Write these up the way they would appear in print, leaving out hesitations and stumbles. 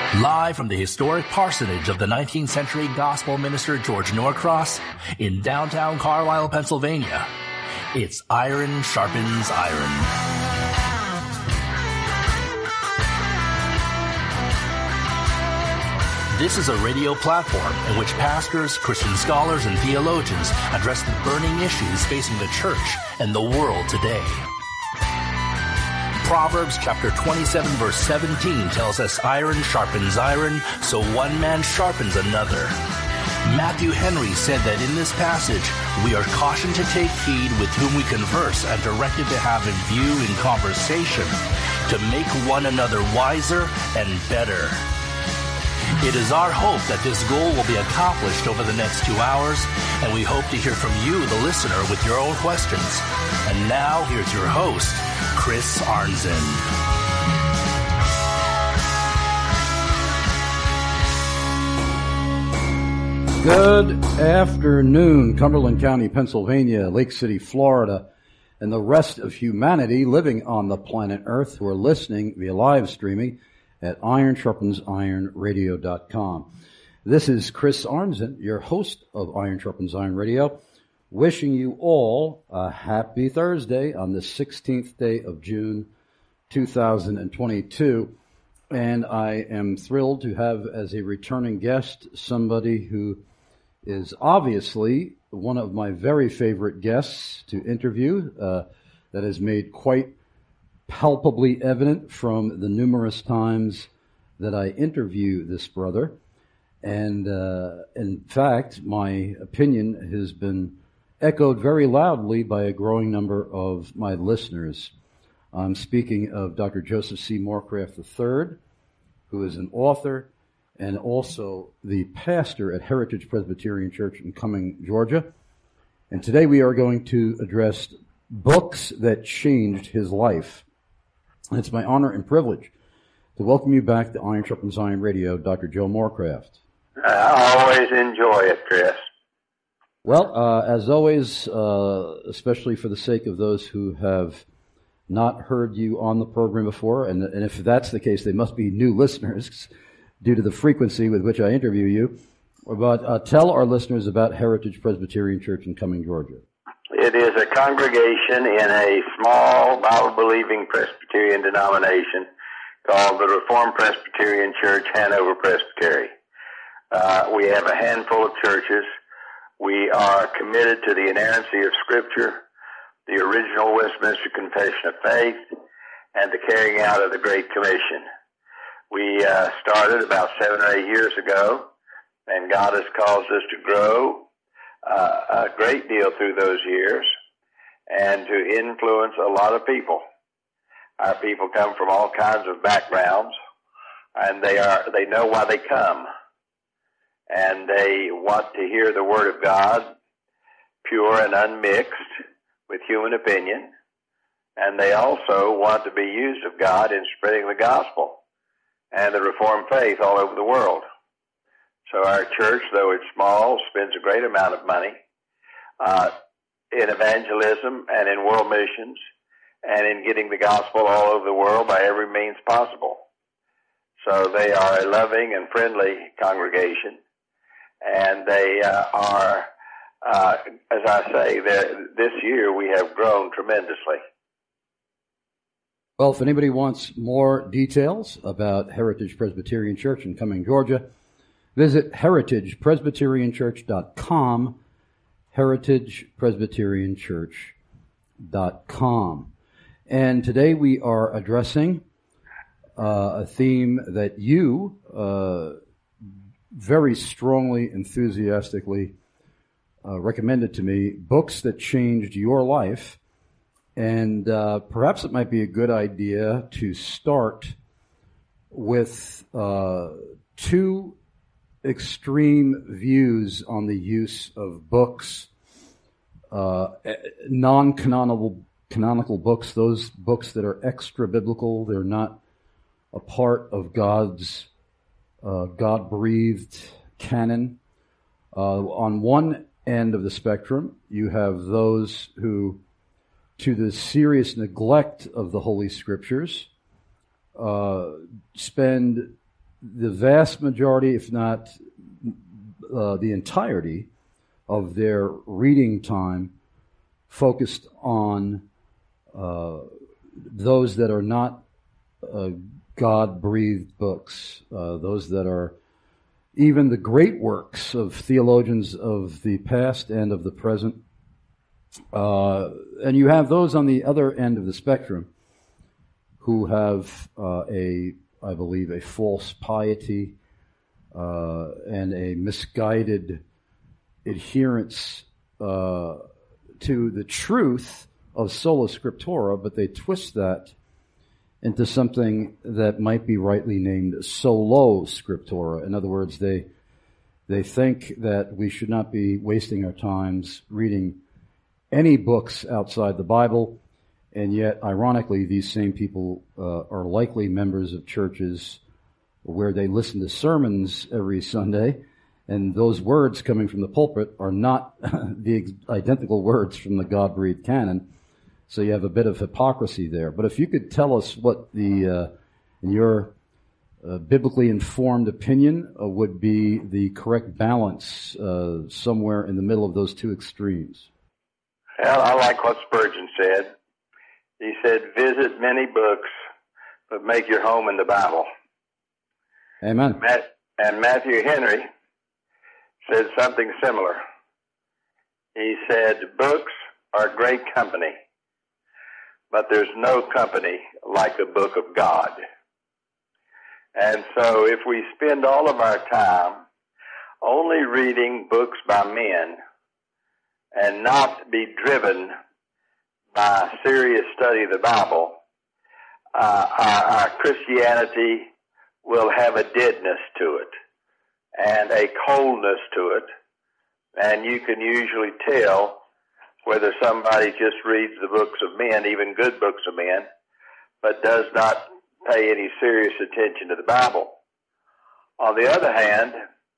Live from the historic parsonage of the 19th century gospel minister George Norcross in downtown Carlisle, Pennsylvania, it's Iron Sharpens Iron. This is a radio platform in which pastors, Christian scholars, and theologians address the burning issues facing the church and the world today. Proverbs chapter 27 verse 17 tells us iron sharpens iron, so one man sharpens another. Matthew Henry said that in this passage, we are cautioned to take heed with whom we converse and directed to have in view in conversation to make one another wiser and better. It is our hope that this goal will be accomplished over the next 2 hours, and we hope to hear from you, the listener, with your own questions. And now, here's your host, Chris Arnzen. Good afternoon, Cumberland County, Pennsylvania, Lake City, Florida, and the rest of humanity living on the planet Earth who are listening via live streaming at ironsharpensironradio.com. This is Chris Arnzen, your host of Iron Sharpens Iron Radio, wishing you all a happy Thursday on the 16th day of June, 2022. And I am thrilled to have as a returning guest somebody who is obviously one of my very favorite guests to interview, that has made quite palpably evident from the numerous times that I interview this brother. And in fact, my opinion has been echoed very loudly by a growing number of my listeners. I'm speaking of Dr. Joseph C. Morecraft III, who is an author and also the pastor at Heritage Presbyterian Church in Cumming, Georgia. And today we are going to address books that changed his life. And it's my honor and privilege to welcome you back to Iron Sharpens Iron Radio, Dr. Joe Morecraft. I always enjoy it, Chris. Well, as always, especially for the sake of those who have not heard you on the program before, and if that's the case, they must be new listeners due to the frequency with which I interview you. But tell our listeners about Heritage Presbyterian Church in Cumming, Georgia. It is a congregation in a small Bible-believing Presbyterian denomination called the Reformed Presbyterian Church, Hanover Presbytery. We have a handful of churches. We are committed to the inerrancy of Scripture, the original Westminster Confession of Faith, and the carrying out of the Great Commission. We started about 7 or 8 years ago, and God has caused us to grow a great deal through those years and to influence a lot of people. Our people come from all kinds of backgrounds, and they know why they come. And they want to hear the Word of God, pure and unmixed with human opinion. And they also want to be used of God in spreading the gospel and the Reformed faith all over the world. So our church, though it's small, spends a great amount of money in evangelism and in world missions and in getting the gospel all over the world by every means possible. So they are a loving and friendly congregation, and they are, as I say, this year we have grown tremendously. Well, if anybody wants more details about Heritage Presbyterian Church in Cumming, Georgia, visit heritagepresbyterianchurch.com, heritagepresbyterianchurch.com. And today we are addressing a theme that you very strongly, enthusiastically recommended to me, books that changed your life. And perhaps it might be a good idea to start with two extreme views on the use of books, non-canonical books, those books that are extra-biblical. They're not a part of God's God-breathed canon. On one end of the spectrum, you have those who, to the serious neglect of the Holy Scriptures, spend the vast majority, if not the entirety, of their reading time focused on those that are not God-breathed books, those that are even the great works of theologians of the past and of the present. And you have those on the other end of the spectrum who have I believe, a false piety and a misguided adherence to the truth of sola scriptura, but they twist that into something that might be rightly named solo scriptura. In other words, they think that we should not be wasting our times reading any books outside the Bible, and yet, ironically, these same people are likely members of churches where they listen to sermons every Sunday, and those words coming from the pulpit are not the identical words from the God-breathed canon. So you have a bit of hypocrisy there. But if you could tell us what in your biblically informed opinion would be the correct balance somewhere in the middle of those two extremes. Well, I like what Spurgeon said. He said, visit many books, but make your home in the Bible. Amen. And Matthew Henry said something similar. He said, books are great company, but there's no company like the book of God. And so if we spend all of our time only reading books by men and not be driven by serious study of the Bible, our Christianity will have a deadness to it and a coldness to it, and you can usually tell whether somebody just reads the books of men, even good books of men, but does not pay any serious attention to the Bible. On the other hand,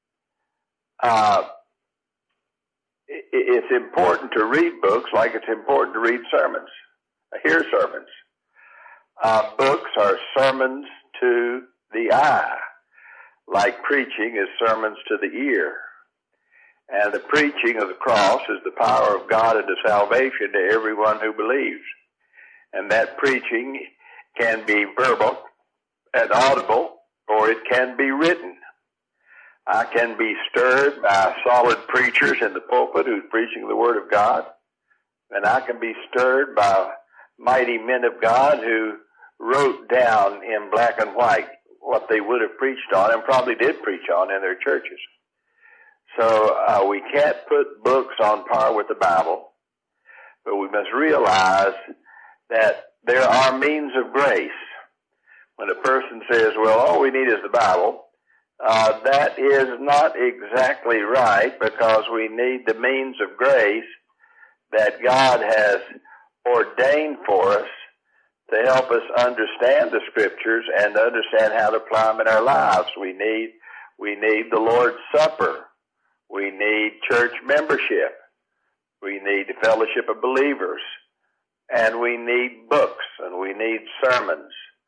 it's important to read books like it's important to read sermons, hear sermons. Books are sermons to the eye, like preaching is sermons to the ear. And the preaching of the cross is the power of God unto salvation to everyone who believes. And that preaching can be verbal and audible, or it can be written. I can be stirred by solid preachers in the pulpit who's preaching the Word of God, and I can be stirred by mighty men of God who wrote down in black and white what they would have preached on and probably did preach on in their churches. So we can't put books on par with the Bible, but we must realize that there are means of grace. When a person says, well, all we need is the Bible, that is not exactly right, because we need the means of grace that God has ordained for us to help us understand the Scriptures and understand how to apply them in our lives. We need the Lord's Supper. We need church membership. We need the fellowship of believers. And we need books, and we need sermons.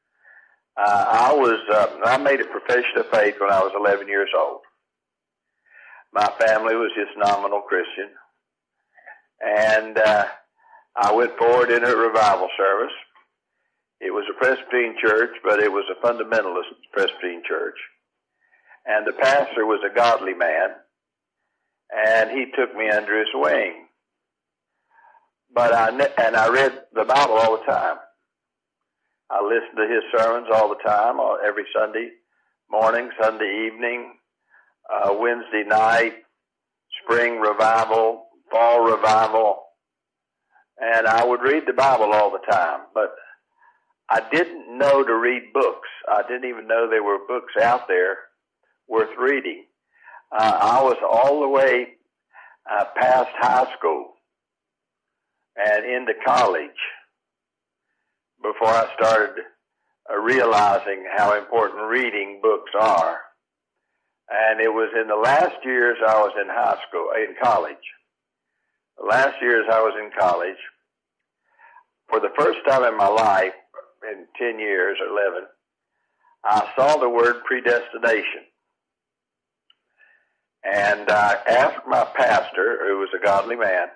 I made a profession of faith when I was 11 years old. My family was just nominal Christian. And I went forward in a revival service. It was a Presbyterian church, but it was a fundamentalist Presbyterian church. And the pastor was a godly man, and he took me under his wing. But I read the Bible all the time. I listened to his sermons all the time, every Sunday morning, Sunday evening, Wednesday night, spring revival, fall revival, and I would read the Bible all the time. But I didn't know to read books. I didn't even know there were books out there worth reading. I was all the way past high school and into college before I started realizing how important reading books are. And it was in the last years I was in college. The last years I was in college, for the first time in my life, in 10 years or 11, I saw the word predestination. And I asked my pastor, who was a godly man,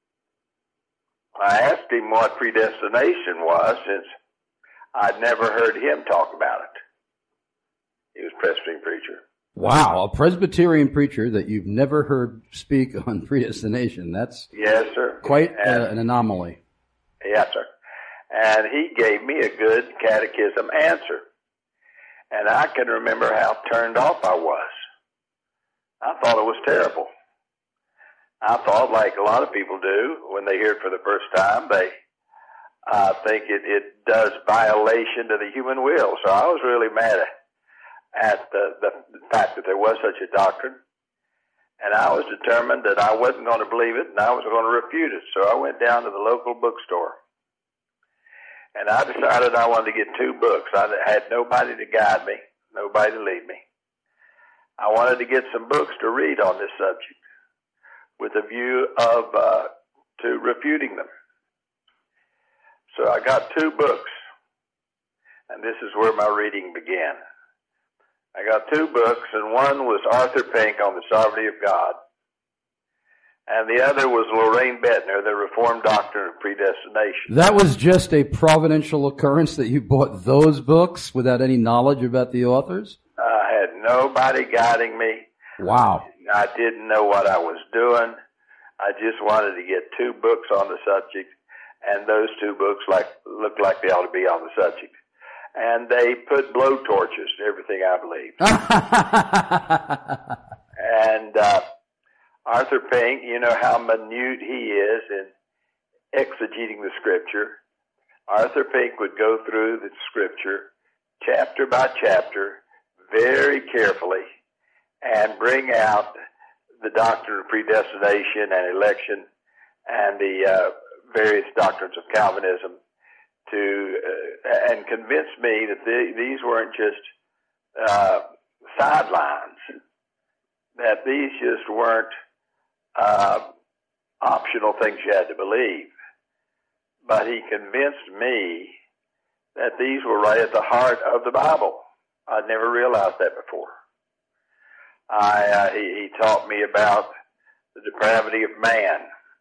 I asked him what predestination was, since I'd never heard him talk about it. He was a Presbyterian preacher. Wow, a Presbyterian preacher that you've never heard speak on predestination. That's yes, sir. Quite an anomaly. Yes, sir. And he gave me a good catechism answer. And I can remember how turned off I was. I thought it was terrible. I thought, like a lot of people do, when they hear it for the first time, they think it does violation to the human will. So I was really mad at the fact that there was such a doctrine. And I was determined that I wasn't going to believe it, and I was going to refute it. So I went down to the local bookstore. And I decided I wanted to get 2 books. I had nobody to guide me, nobody to lead me. I wanted to get some books to read on this subject with a view of to refuting them. So I got 2 books, and this is where my reading began. I got 2 books, and one was Arthur Pink on the Sovereignty of God, and the other was Lorraine Bettner, The Reformed Doctrine of Predestination. That was just a providential occurrence that you bought those books without any knowledge about the authors? I had nobody guiding me. Wow. I didn't know what I was doing. I just wanted to get 2 books on the subject, and those 2 books looked like they ought to be on the subject. And they put blowtorches to everything I believed. And Arthur Pink, you know how minute he is in exegeting the Scripture. Arthur Pink would go through the Scripture chapter by chapter very carefully and bring out the doctrine of predestination and election and the various doctrines of Calvinism and convince me that these weren't just sidelines, that these just weren't optional things you had to believe. But he convinced me that these were right at the heart of the Bible. I'd never realized that before. He taught me about the depravity of man,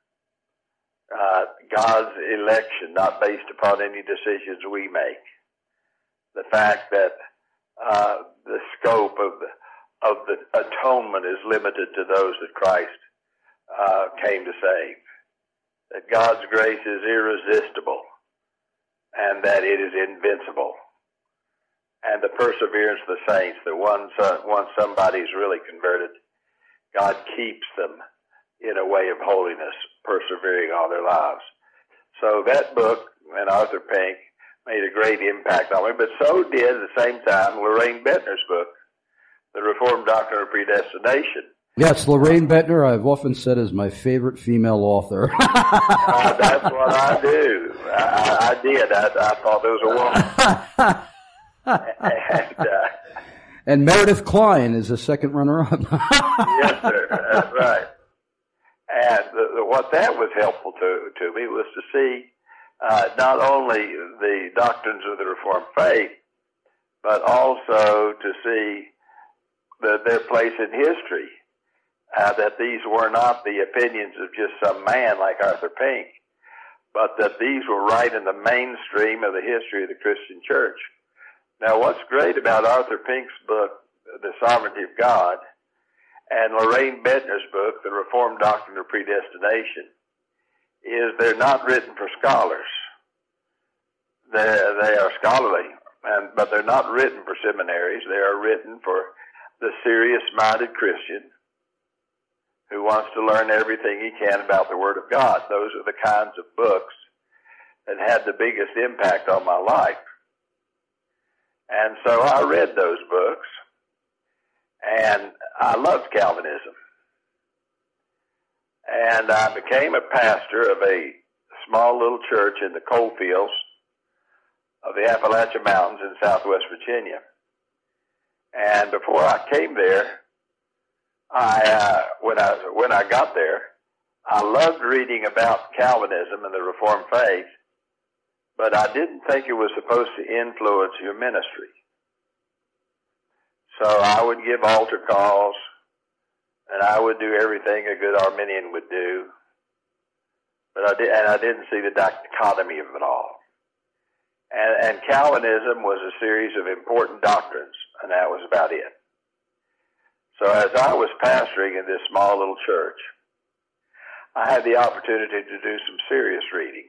God's election not based upon any decisions we make, the fact that the scope of the atonement is limited to those that Christ came to save, that God's grace is irresistible, and that it is invincible, and the perseverance of the saints, that once somebody's really converted, God keeps them in a way of holiness, persevering all their lives. So that book and Arthur Pink made a great impact on me, but so did at the same time Lorraine Bettner's book, The Reformed Doctrine of Predestination. Yes, Lorraine Bettner, I've often said, is my favorite female author. That's what I do. I did. I thought there was a woman. And Meredith Kline is a second runner-up. Yes, sir. That's right. And what that was helpful to me was to see not only the doctrines of the Reformed faith, but also to see their place in history, that these were not the opinions of just some man like Arthur Pink, but that these were right in the mainstream of the history of the Christian church. Now, what's great about Arthur Pink's book, The Sovereignty of God, and Lorraine Bettner's book, The Reformed Doctrine of Predestination, is they're not written for scholars. They are scholarly, but they're not written for seminaries. They are written for the serious-minded Christian who wants to learn everything he can about the Word of God. Those are the kinds of books that had the biggest impact on my life. And so I read those books, and I loved Calvinism. And I became a pastor of a small little church in the coal fields of the Appalachian Mountains in southwest Virginia. And before I came there, when I got there, I loved reading about Calvinism and the Reformed faith, but I didn't think it was supposed to influence your ministry. So I would give altar calls, and I would do everything a good Arminian would do. But I didn't see the dichotomy of it all. And Calvinism was a series of important doctrines, and that was about it. So as I was pastoring in this small little church, I had the opportunity to do some serious reading.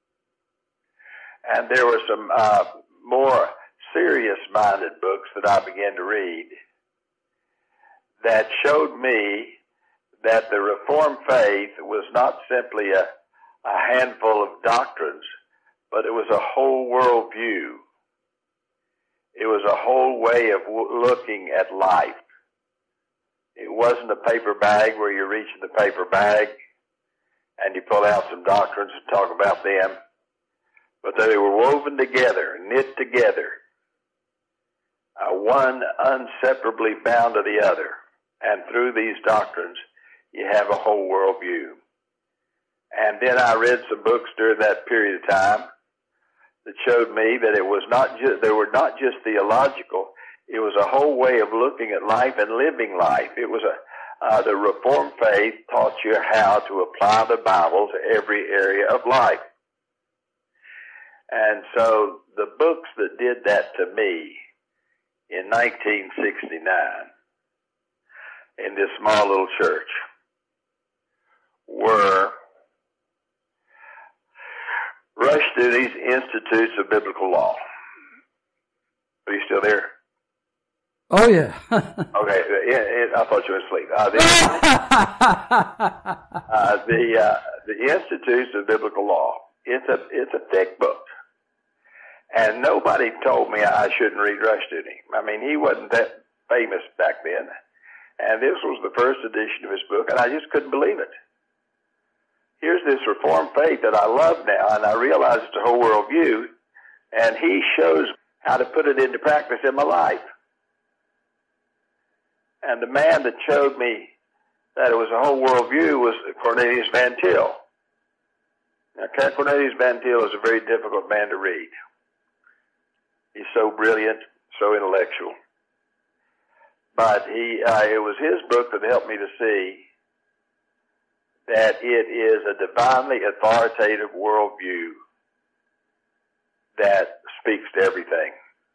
And there were some more serious-minded books that I began to read that showed me that the Reformed faith was not simply a handful of doctrines, but it was a whole world view. It was a whole way of looking at life. It wasn't a paper bag where you reach in the paper bag and you pull out some doctrines and talk about them, but they were woven together, knit together, one inseparably bound to the other. And through these doctrines, you have a whole world view. And then I read some books during that period of time that showed me that it was not just, they were not just theological, it was a whole way of looking at life and living life. It was the Reformed faith taught you how to apply the Bible to every area of life. And so the books that did that to me in 1969 in this small little church were Rushdoony's Institutes of Biblical Law. Are you still there? Oh, yeah. Okay, I thought you were asleep. The Institutes of Biblical Law. It's a thick book, and nobody told me I shouldn't read Rushdoony. I mean, he wasn't that famous back then, and this was the first edition of his book, and I just couldn't believe it. Here's this Reformed faith that I love now, and I realize it's a whole world view, and he shows how to put it into practice in my life. And the man that showed me that it was a whole world view was Cornelius Van Til. Now, Cornelius Van Til is a very difficult man to read. He's so brilliant, so intellectual. But it was his book that helped me to see that it is a divinely authoritative worldview that speaks to everything.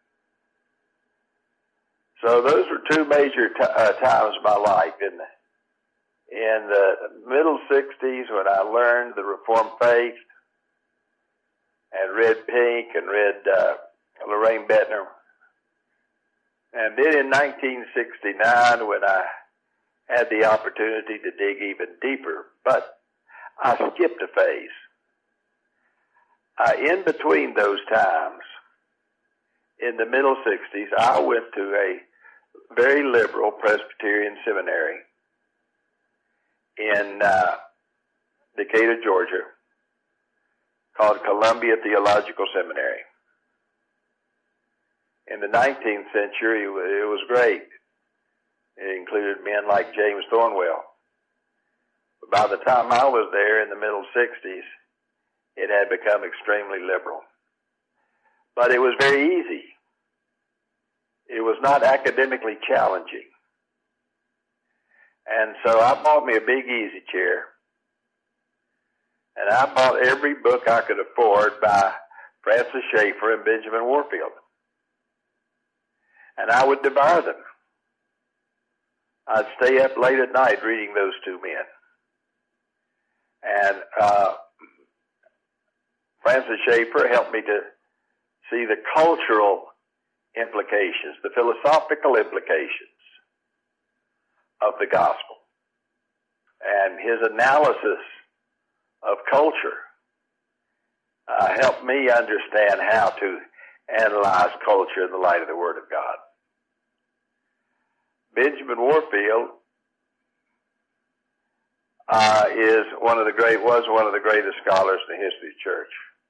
So those were two major times of my life. In the middle 60s, when I learned the Reformed faith and read Pink and read Lorraine Bettner. And then in 1969, when I had the opportunity to dig even deeper, but I skipped a phase. In between those times, in the middle 60s, I went to a very liberal Presbyterian seminary in Decatur, Georgia, called Columbia Theological Seminary. In the 19th century, it was great. It included men like James Thornwell. But by the time I was there in the middle 60s, it had become extremely liberal. But it was very easy. It was not academically challenging. And so I bought me a big easy chair, and I bought every book I could afford by Francis Schaeffer and Benjamin Warfield. And I would devour them. I'd stay up late at night reading those two men. And Francis Schaeffer helped me to see the cultural implications, the philosophical implications of the gospel. And his analysis of culture helped me understand how to analyze culture in the light of the Word of God. Benjamin Warfield was one of the greatest scholars in the history of the church.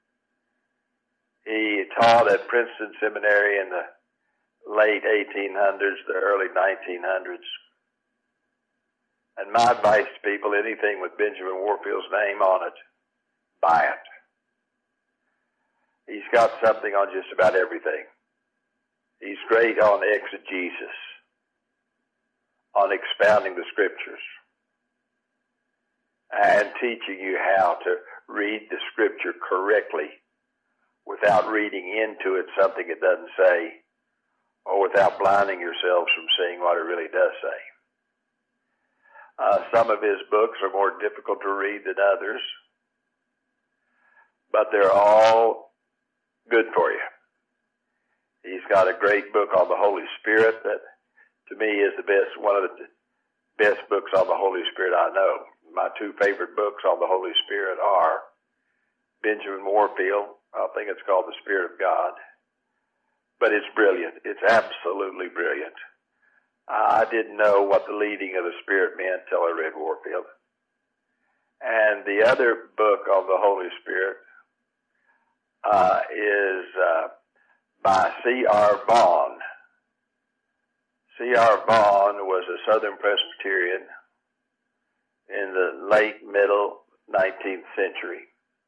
He taught at Princeton Seminary in the late 1800s, the early 1900s. And my advice to people, anything with Benjamin Warfield's name on it, buy it. He's got something on just about everything. He's great on exegesis. on expounding the Scriptures and teaching you how to read the Scripture correctly without reading into it something it doesn't say, or without blinding yourselves from seeing what it really does say. Some of his books are more difficult to read than others, but they're all good for you. He's got a great book on the Holy Spirit that, to me, is one of the best books on the Holy Spirit I know. My two favorite books on the Holy Spirit are Benjamin Warfield. I think it's called The Spirit of God. But it's brilliant. It's absolutely brilliant. I didn't know what the leading of the Spirit meant until I read Warfield. And the other book on the Holy Spirit is by C.R. Vaughan. C.R. Vaughan was a Southern Presbyterian in the late, middle 19th century.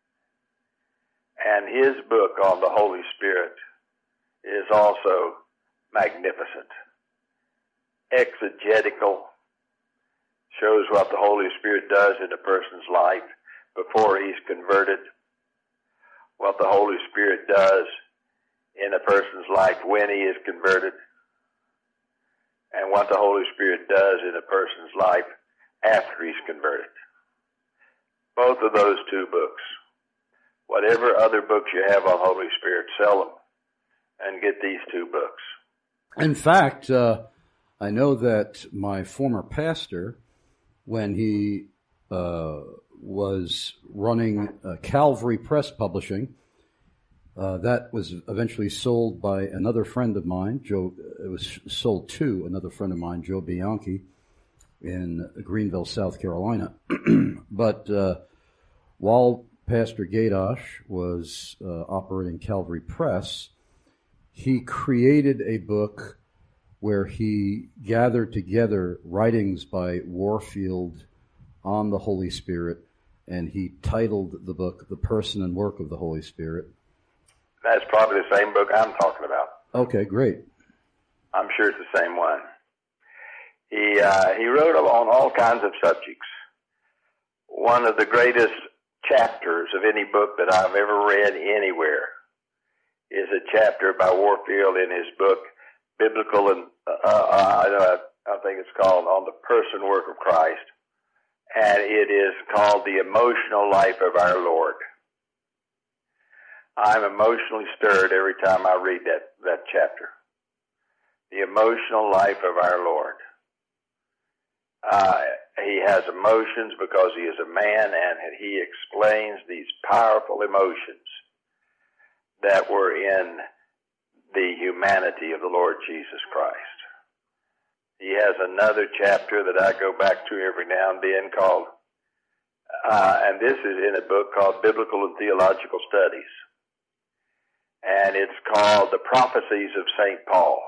And his book on the Holy Spirit is also magnificent. Exegetical, shows what the Holy Spirit does in a person's life before he's converted, what the Holy Spirit does in a person's life when he is converted, and what the Holy Spirit does in a person's life after he's converted. Both of those two books. Whatever other books you have on Holy Spirit, sell them and get these two books. In fact, I know that my former pastor, when he was running Calvary Press Publishing, that was eventually sold by another friend of mine, Joe. It was sold to another friend of mine, Joe Bianchi, in Greenville, South Carolina. But while Pastor Gadosh was operating Calvary Press, he created a book where he gathered together writings by Warfield on the Holy Spirit, and he titled the book The Person and Work of the Holy Spirit. That's probably the same book I'm talking about. Okay, great. I'm sure it's the same one. He wrote on all kinds of subjects. One of the greatest chapters of any book that I've ever read anywhere is a chapter by Warfield in his book, Biblical and I think it's called On the Person Work of Christ, and it is called The Emotional Life of Our Lord. I'm emotionally stirred every time I read that chapter. The emotional life of our Lord. He has emotions because he is a man, and he explains these powerful emotions that were in the humanity of the Lord Jesus Christ. He has another chapter that I go back to every now and then called, and this is in a book called Biblical and Theological Studies. And it's called The Prophecies of St. Paul.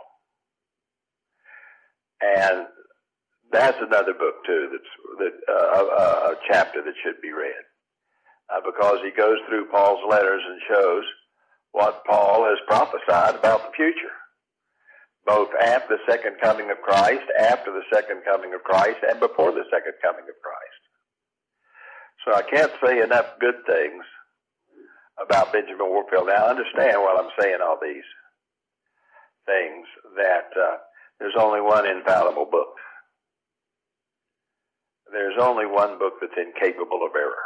And that's another book, too, a chapter that should be read. Because he goes through Paul's letters and shows what Paul has prophesied about the future, both at the second coming of Christ, after the second coming of Christ, and before the second coming of Christ. So I can't say enough good things about Benjamin Warfield. Now, understand while I'm saying all these things that there's only one infallible book. There's only one book that's incapable of error,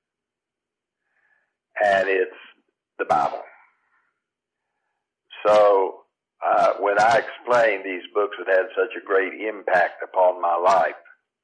and it's the Bible. So when I explain these books that had such a great impact upon my life,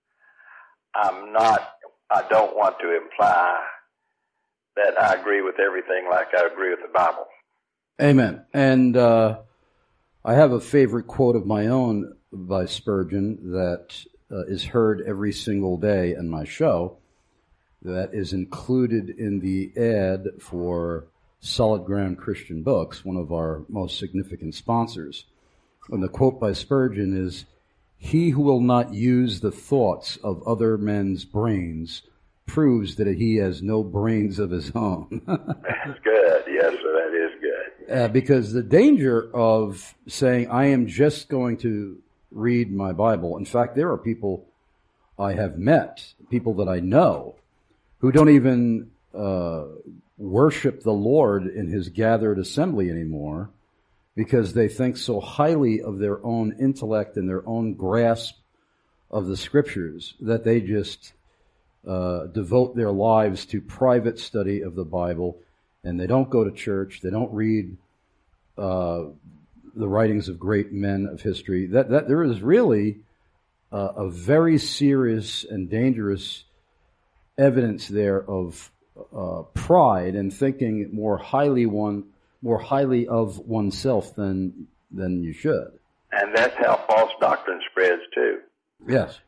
I don't want to imply that I agree with everything like I agree with the Bible. Amen. And I have a favorite quote of my own by Spurgeon that is heard every single day in my show, that is included in the ad for Solid Ground Christian Books, one of our most significant sponsors. And the quote by Spurgeon is, "He who will not use the thoughts of other men's brains proves that he has no brains of his own." That's good. Yes, sir, that is good. Because the danger of saying, I am just going to read my Bible. In fact, there are people I have met, people that I know, who don't even worship the Lord in his gathered assembly anymore because they think so highly of their own intellect and their own grasp of the Scriptures that they just devote their lives to private study of the Bible, and they don't go to church, they don't read the writings of great men of history. That there is really a very serious and dangerous evidence there of pride and thinking more highly of oneself than you should. And that's how false doctrine spreads too. Yes.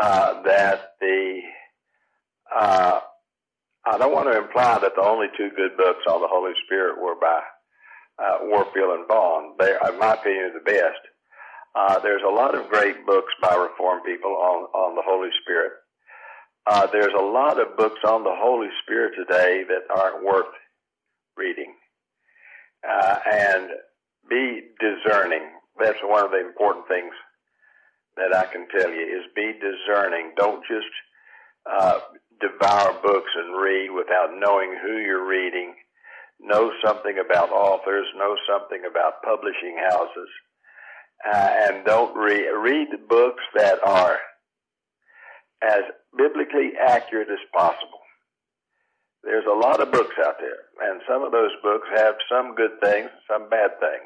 I don't want to imply that the only two good books on the Holy Spirit were by Warfield and Vaughn. They, in my opinion, are the best. There's a lot of great books by Reformed people on the Holy Spirit. There's a lot of books on the Holy Spirit today that aren't worth reading. And be discerning. That's one of the important things that I can tell you, is be discerning. Don't just devour books and read without knowing who you're reading. Know something about authors, know something about publishing houses, and don't read books that are as biblically accurate as possible. There's a lot of books out there, and some of those books have some good things, some bad things.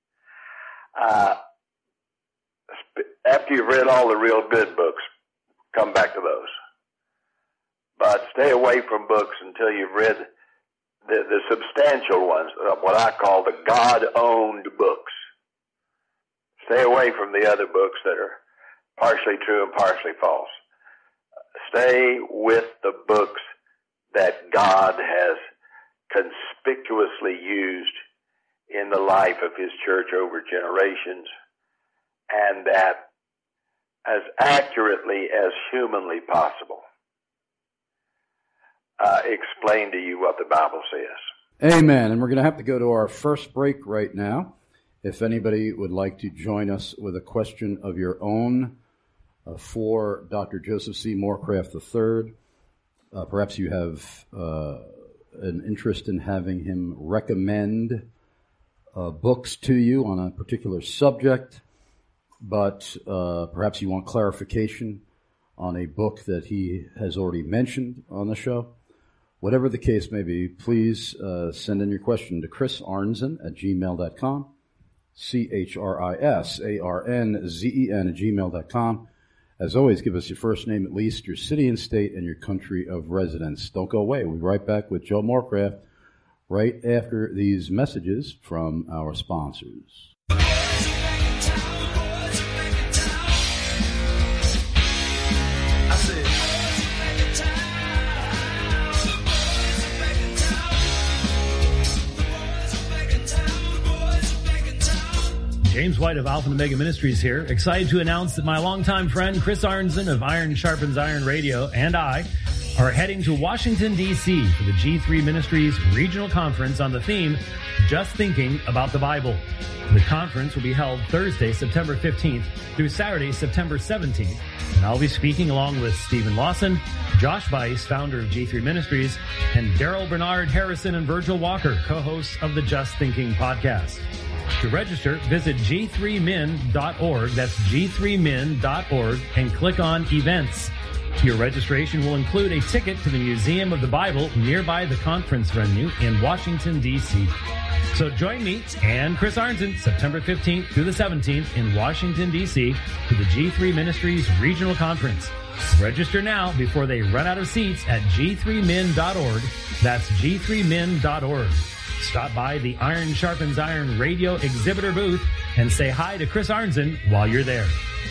After you've read all the real good books, come back to those. But stay away from books until you've read the substantial ones, what I call the God-owned books. Stay away from the other books that are partially true and partially false. Stay with the books that God has conspicuously used in the life of his church over generations, and that as accurately as humanly possible explain to you what the Bible says. Amen. And we're going to have to go to our first break right now. If anybody would like to join us with a question of your own for Dr. Joseph C. Morecraft III, perhaps you have an interest in having him recommend books to you on a particular subject, but perhaps you want clarification on a book that he has already mentioned on the show. Whatever the case may be, please send in your question to Chris Arnzen at gmail.com, ChrisArnzen at gmail.com. As always, give us your first name at least, your city and state, and your country of residence. Don't go away. We'll be right back with Joe Morecraft right after these messages from our sponsors. James White of Alpha and Omega Ministries here, excited to announce that my longtime friend Chris Arnzen of Iron Sharpens Iron Radio and I are heading to Washington, D.C. for the G3 Ministries Regional Conference on the theme, Just Thinking About the Bible. The conference will be held Thursday, September 15th through Saturday, September 17th, and I'll be speaking along with Stephen Lawson, Josh Weiss, founder of G3 Ministries, and Daryl Bernard Harrison and Virgil Walker, co-hosts of the Just Thinking podcast. To register, visit g3min.org, that's g3min.org, and click on Events. Your registration will include a ticket to the Museum of the Bible nearby the conference venue in Washington, D.C. So join me and Chris Arnzen September 15th through the 17th in Washington, D.C. for the G3 Ministries Regional Conference. Register now before they run out of seats at g3min.org, that's g3min.org. Stop by the Iron Sharpens Iron Radio exhibitor booth and say hi to Chris Arnzen while you're there.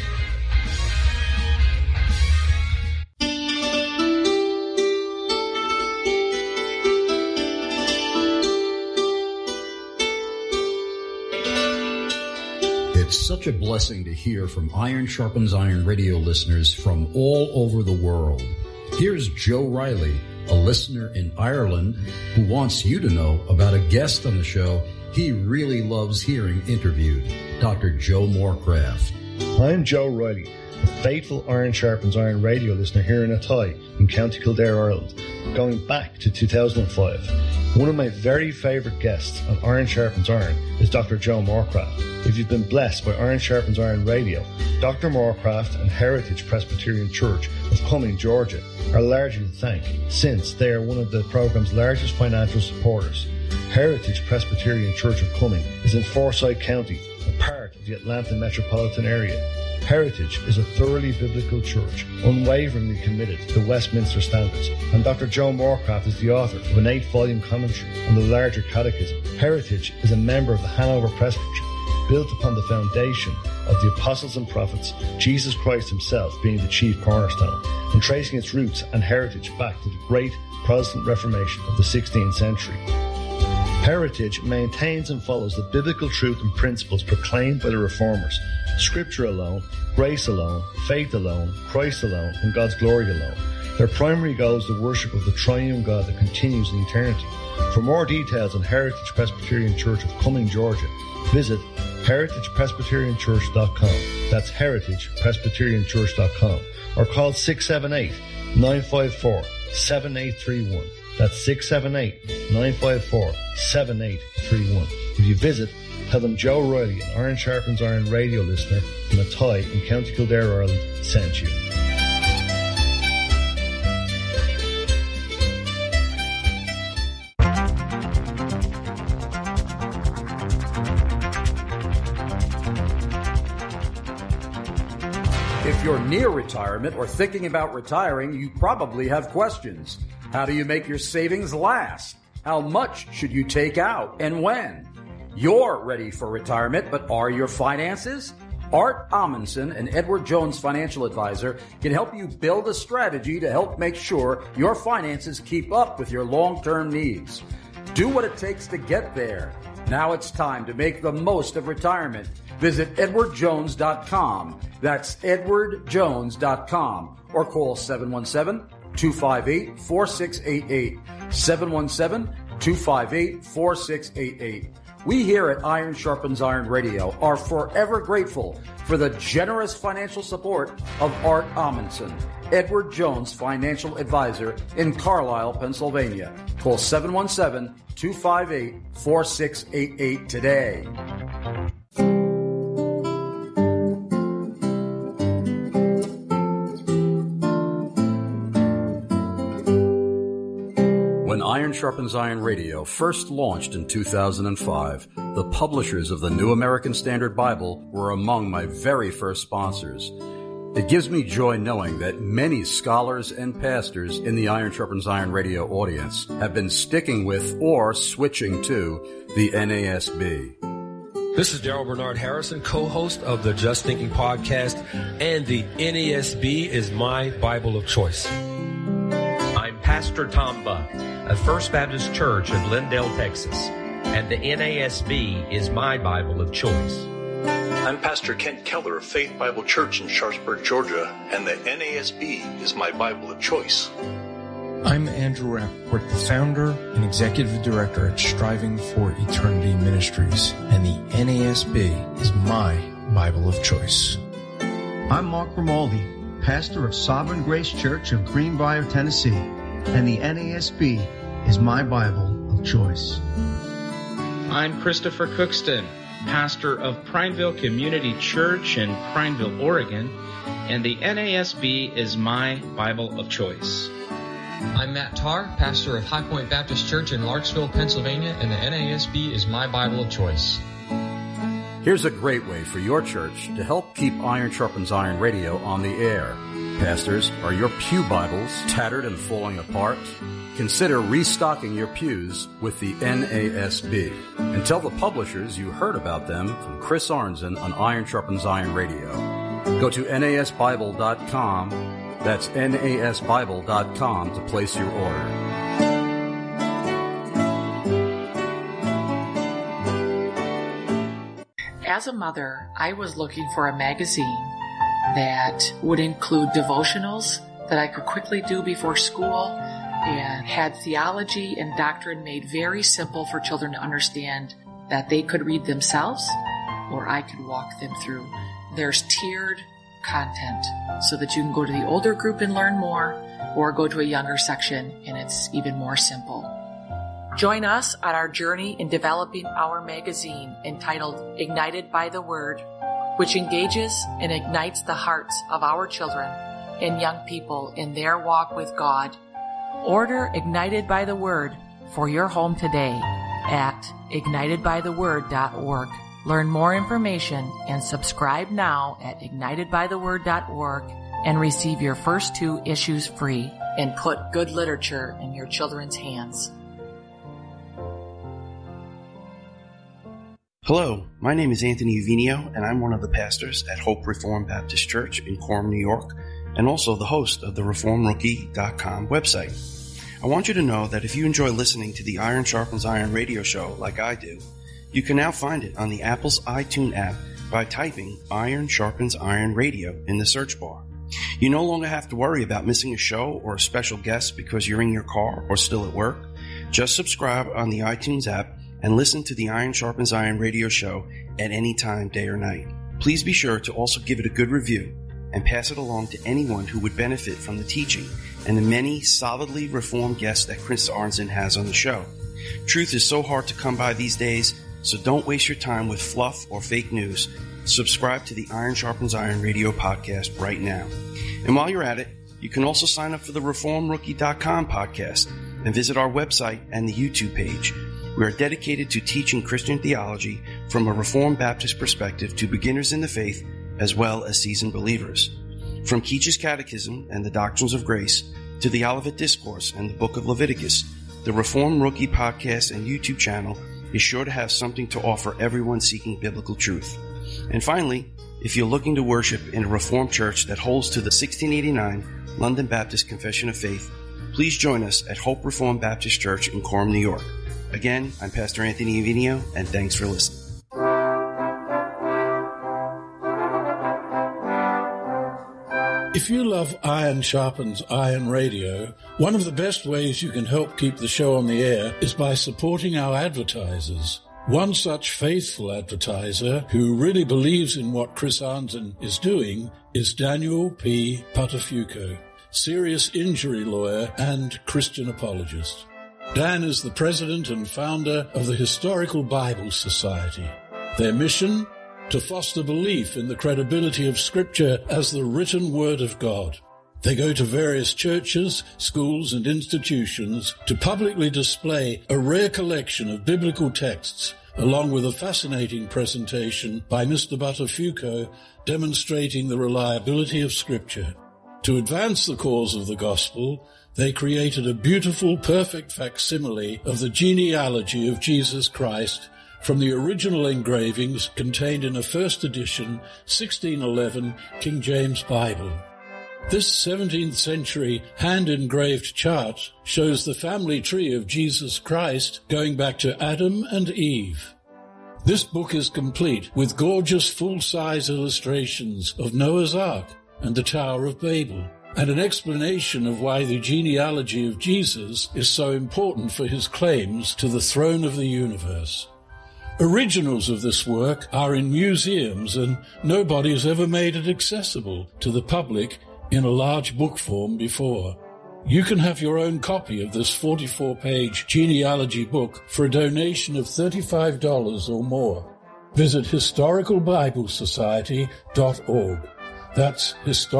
It's such a blessing to hear from Iron Sharpens Iron Radio listeners from all over the world. Here's Joe Riley, a listener in Ireland who wants you to know about a guest on the show he really loves hearing interviewed, Dr. Joe Morecraft. I'm Joe Riley, a faithful Iron Sharpens Iron radio listener here in Athy in County Kildare, Ireland, going back to 2005. One of my very favourite guests on Iron Sharpens Iron is Dr. Joe Morecraft. If you've been blessed by Iron Sharpens Iron radio, Dr. Morecraft and Heritage Presbyterian Church of Cumming, Georgia, are largely to thank, since they are one of the programme's largest financial supporters. Heritage Presbyterian Church of Cumming is in Forsyth County, a part of the Atlanta metropolitan area. Heritage is a thoroughly biblical church, unwaveringly committed to Westminster standards, and Dr. Joe Morecraft is the author of an 8-volume commentary on the larger catechism. Heritage is a member of the Hanover Presbytery, built upon the foundation of the apostles and prophets, Jesus Christ himself being the chief cornerstone, and tracing its roots and heritage back to the great Protestant Reformation of the 16th century. Heritage maintains and follows the biblical truth and principles proclaimed by the Reformers: Scripture alone, grace alone, faith alone, Christ alone, and God's glory alone. Their primary goal is the worship of the triune God that continues in eternity. For more details on Heritage Presbyterian Church of Cumming, Georgia, visit heritagepresbyterianchurch.com. That's heritagepresbyterianchurch.com. Or call 678-954-7831. That's 678-954-7831. If you visit, tell them Joe Riley, an Iron Sharpens Iron radio listener from Athy in County Kildare, Ireland, sent you. If you're near retirement or thinking about retiring, you probably have questions. How do you make your savings last? How much should you take out and when? You're ready for retirement, but are your finances? Art Amundsen, an Edward Jones financial advisor, can help you build a strategy to help make sure your finances keep up with your long-term needs. Do what it takes to get there. Now it's time to make the most of retirement. Visit edwardjones.com. That's edwardjones.com. Or call 717-258-4688. 717-258-4688. We here at Iron Sharpens Iron Radio are forever grateful for the generous financial support of Art Amundsen, Edward Jones financial advisor in Carlisle, Pennsylvania. Call 717-258-4688 today. When Iron Sharpens Iron Radio first launched in 2005, the publishers of the New American Standard Bible were among my very first sponsors. It gives me joy knowing that many scholars and pastors in the Iron Sharpens Iron Radio audience have been sticking with or switching to the NASB. This is Daryl Bernard Harrison, co-host of the Just Thinking podcast, and the NASB is my Bible of choice. I'm Pastor Tom Buck of First Baptist Church of Glendale, Texas, and the NASB is my Bible of choice. I'm Pastor Kent Keller of Faith Bible Church in Sharpsburg, Georgia, and the NASB is my Bible of choice. I'm Andrew Rappaport, the founder and executive director at Striving for Eternity Ministries, and the NASB is my Bible of choice. I'm Mark Grimaldi, pastor of Sovereign Grace Church of Greenbrier, Tennessee, and the NASB is my Bible of choice. I'm Christopher Cookston, pastor of Prineville Community Church in Prineville, Oregon, and the NASB is my Bible of choice. I'm Matt Tarr, pastor of High Point Baptist Church in Larksville, Pennsylvania, and the NASB is my Bible of choice. Here's a great way for your church to help keep Iron Sharpens Iron Radio on the air. Pastors, are your pew Bibles tattered and falling apart? Consider restocking your pews with the NASB. And tell the publishers you heard about them from Chris Arnzen on Iron Sharpens Iron Radio. Go to nasbible.com. That's nasbible.com to place your order. As a mother, I was looking for a magazine that would include devotionals that I could quickly do before school and had theology and doctrine made very simple for children to understand that they could read themselves or I could walk them through there's tiered content so that you can go to the older group and learn more, or go to a younger section and it's even more simple. Join us on our journey in developing our magazine entitled Ignited by the Word, which engages and ignites the hearts of our children and young people in their walk with God. Order Ignited by the Word for your home today at ignitedbytheword.org. Learn more information and subscribe now at ignitedbytheword.org and receive your first 2 issues free, and put good literature in your children's hands. Hello, my name is Anthony Uvinio, and I'm one of the pastors at Hope Reformed Baptist Church in Coram, New York, and also the host of the ReformRookie.com website. I want you to know that if you enjoy listening to the Iron Sharpens Iron radio show like I do, you can now find it on the Apple's iTunes app by typing Iron Sharpens Iron Radio in the search bar. You no longer have to worry about missing a show or a special guest because you're in your car or still at work. Just subscribe on the iTunes app and listen to the Iron Sharpens Iron radio show at any time, day or night. Please be sure to also give it a good review and pass it along to anyone who would benefit from the teaching and the many solidly reformed guests that Chris Arnzen has on the show. Truth is so hard to come by these days, so don't waste your time with fluff or fake news. Subscribe to the Iron Sharpens Iron radio podcast right now. And while you're at it, you can also sign up for the ReformRookie.com podcast and visit our website and the YouTube page. We are dedicated to teaching Christian theology from a Reformed Baptist perspective to beginners in the faith as well as seasoned believers. From Keach's Catechism and the Doctrines of Grace to the Olivet Discourse and the Book of Leviticus, the Reformed Rookie podcast and YouTube channel is sure to have something to offer everyone seeking biblical truth. And finally, if you're looking to worship in a Reformed church that holds to the 1689 London Baptist Confession of Faith, please join us at Hope Reformed Baptist Church in Coram, New York. Again, I'm Pastor Anthony Uvinio, and thanks for listening. If you love Iron Sharpens Iron Radio, one of the best ways you can help keep the show on the air is by supporting our advertisers. One such faithful advertiser who really believes in what Chris Arnzen is doing is Daniel P. Patafuco, serious injury lawyer and Christian apologist. Dan is the president and founder of the Historical Bible Society. Their mission? To foster belief in the credibility of Scripture as the written Word of God. They go to various churches, schools, and institutions to publicly display a rare collection of biblical texts, along with a fascinating presentation by Mr. Buttafuoco demonstrating the reliability of Scripture. To advance the cause of the gospel, they created a beautiful, perfect facsimile of the genealogy of Jesus Christ from the original engravings contained in a first edition 1611 King James Bible. This 17th century hand-engraved chart shows the family tree of Jesus Christ going back to Adam and Eve. This book is complete with gorgeous full-size illustrations of Noah's Ark and the Tower of Babel, and an explanation of why the genealogy of Jesus is so important for his claims to the throne of the universe. Originals of this work are in museums, and nobody has ever made it accessible to the public in a large book form before. You can have your own copy of this 44-page genealogy book for a donation of $35 or more. Visit historicalbiblesociety.org. That's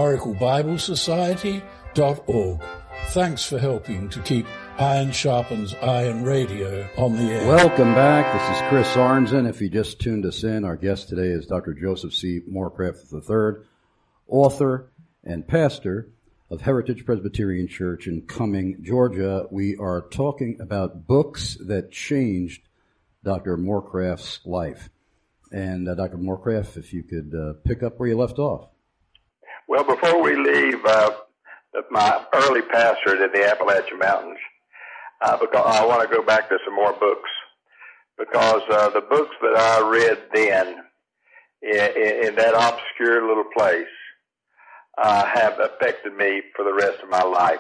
historicalbiblesociety.org. Thanks for helping to keep Iron Sharpens Iron Radio on the air. Welcome back. This is Chris Arnzen. If you just tuned us in, our guest today is Dr. Joseph C. Morecraft III, author and pastor of Heritage Presbyterian Church in Cumming, Georgia. We are talking about books that changed Dr. Morecraft's life. And Dr. Morecraft, if you could pick up where you left off. Well, before we leave my early pastorate in the Appalachian Mountains, because I want to go back to some more books, because the books that I read then in that obscure little place have affected me for the rest of my life.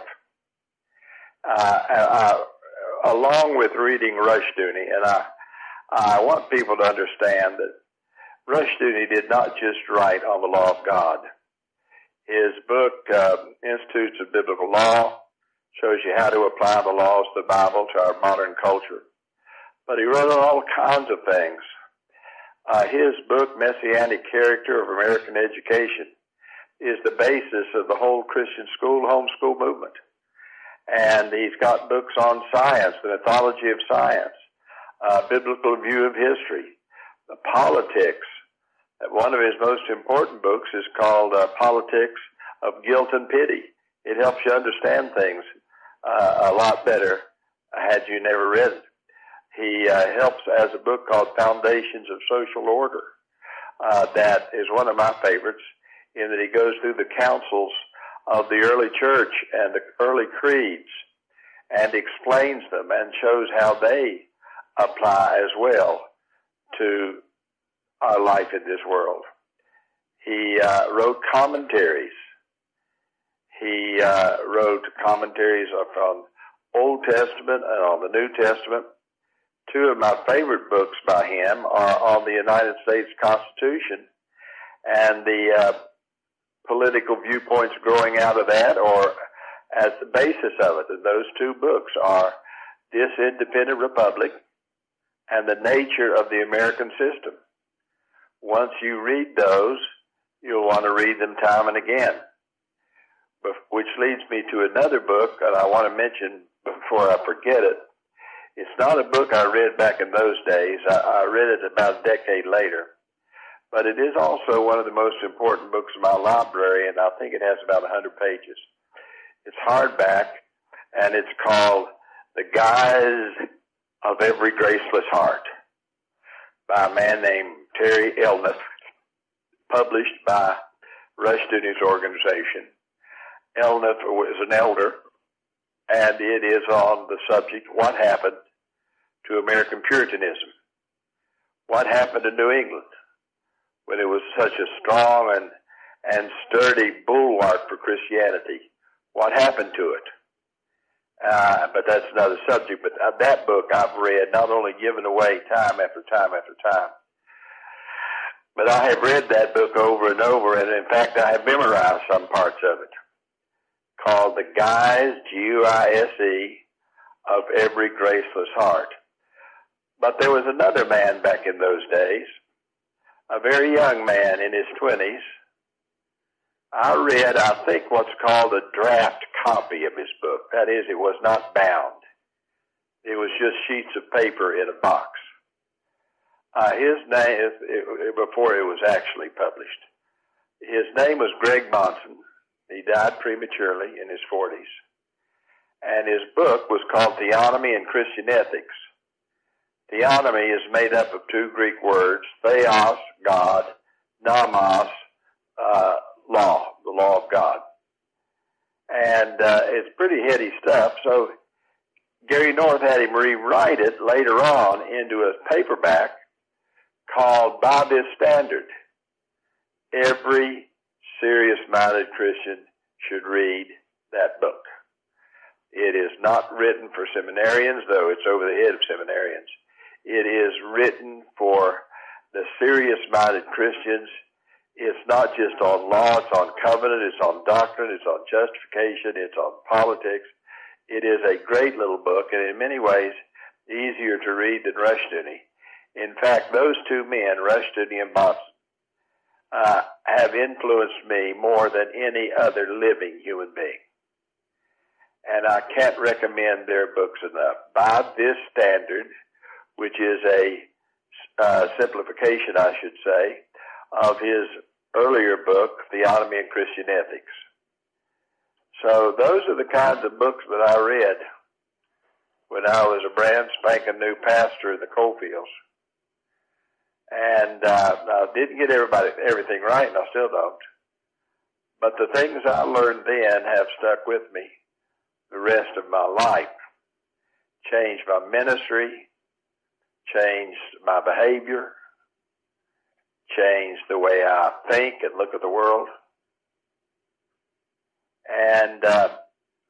Along with reading Rushdoony, and I want people to understand Rushdoony did not just write on the law of God. His book, Institutes of Biblical Law, shows you how to apply the laws of the Bible to our modern culture. But he wrote on all kinds of things. His book, Messianic Character of American Education, is the basis of the whole Christian school, homeschool movement. And he's got books on science, the mythology of science, biblical view of history, the politics. One of his most important books is called Politics of Guilt and Pity. It helps you understand things a lot better had you never read it. He helps as a book called Foundations of Social Order. That is one of my favorites, in that he goes through the councils of the early church and the early creeds and explains them and shows how they apply as well to our life in this world. He wrote commentaries. He wrote commentaries on Old Testament and on the New Testament. Two of my favorite books by him are on the United States Constitution and the political viewpoints growing out of that, or as the basis of it. And those two books are This Independent Republic and The Nature of the American System. Once you read those, you'll want to read them time and again. Which leads me to another book that I want to mention before I forget it. It's not a book I read back in those days. I read it about a decade later. But it is also one of the most important books in my library, and I think it has about 100 pages. It's hardback, and it's called The Guise of Every Graceless Heart by a man named Terry Elneth, published by Rushdoony's organization. Elneth was an elder, and it is on the subject, what happened to American Puritanism? What happened to New England when it was such a strong and sturdy bulwark for Christianity? What happened to it? But that's another subject. But that book I've read, not only given away time after time after time, but I have read that book over and over, and in fact I have memorized some parts of it, called The Guise, G-U-I-S-E, of Every Graceless Heart. But there was another man back in those days, a very young man in his 20s. I read, I think, what's called a draft copy of his book. That is, it was not bound. It was just sheets of paper in a box. His name, before it was actually published, his name was Greg Monson. He died prematurely in his 40s. And his book was called Theonomy and Christian Ethics. Theonomy is made up of two Greek words, theos, God, nomos, law, the law of God. And it's pretty heady stuff. So Gary North had him rewrite it later on into a paperback called By This Standard. Every serious-minded Christian should read that book. It is not written for seminarians, though it's over the head of seminarians. It is written for the serious-minded Christians. It's not just on law, it's on covenant, it's on doctrine, it's on justification, it's on politics. It is a great little book, and in many ways easier to read than Rushdoony. In fact, those two men, Rushdoony and Monson, have influenced me more than any other living human being. And I can't recommend their books enough. By This Standard, which is a simplification, I should say, of his earlier book, Theonomy and Christian Ethics. So those are the kinds of books that I read when I was a brand spanking new pastor in the coal fields. And I didn't get everything right, and I still don't. But the things I learned then have stuck with me the rest of my life. Changed my ministry, changed my behavior, changed the way I think and look at the world. And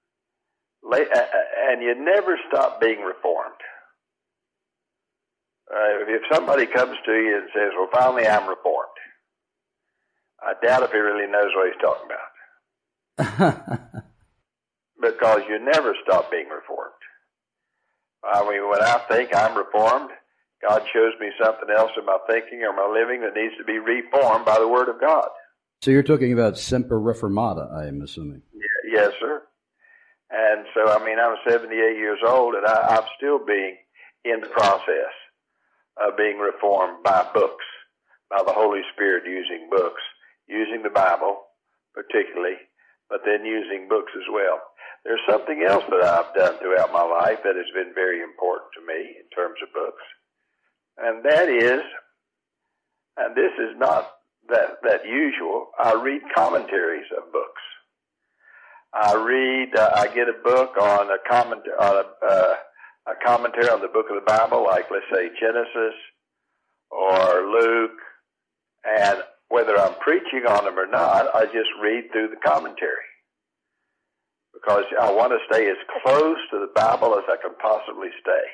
you never stop being reformed. if somebody comes to you and says, well, finally I'm reformed, I doubt if he really knows what he's talking about. Because you never stop being reformed. I mean, when I think I'm reformed, God shows me something else in my thinking or my living that needs to be reformed by the Word of God. So you're talking about semper reformata, I am assuming. Yes, sir. And so, I mean, I'm 78 years old, and I'm still being in the process of being reformed by books, by the Holy Spirit using books, using the Bible particularly, but then using books as well. There's something else that I've done throughout my life that has been very important to me in terms of books, and that is, and this is not that usual, I read commentaries of books. I get a book on a commentary on the book of the Bible, like let's say Genesis or Luke, and whether I'm preaching on them or not, I just read through the commentary because I want to stay as close to the Bible as I can possibly stay.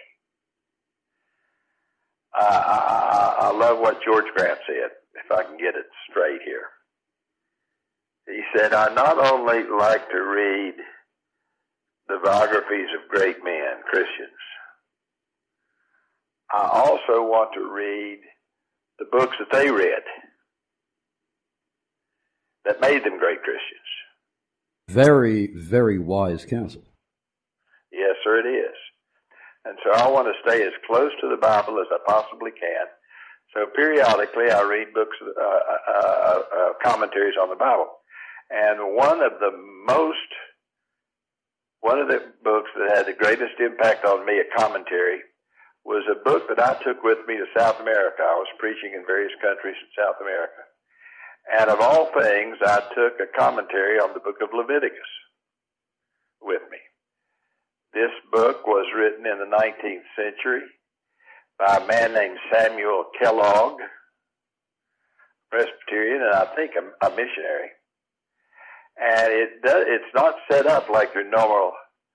I love what George Grant said, if I can get it straight here. He said, I not only like to read the biographies of great men, Christians, I also want to read the books that they read that made them great Christians. Very, very wise counsel. Yes, sir, it is. And so I want to stay as close to the Bible as I possibly can. So periodically I read books, commentaries on the Bible. And one of the books that had the greatest impact on me, a commentary, was a book that I took with me to South America. I was preaching in various countries in South America. And of all things, I took a commentary on the book of Leviticus with me. This book was written in the 19th century by a man named Samuel Kellogg, Presbyterian, and I think a missionary. And it's not set up like your normal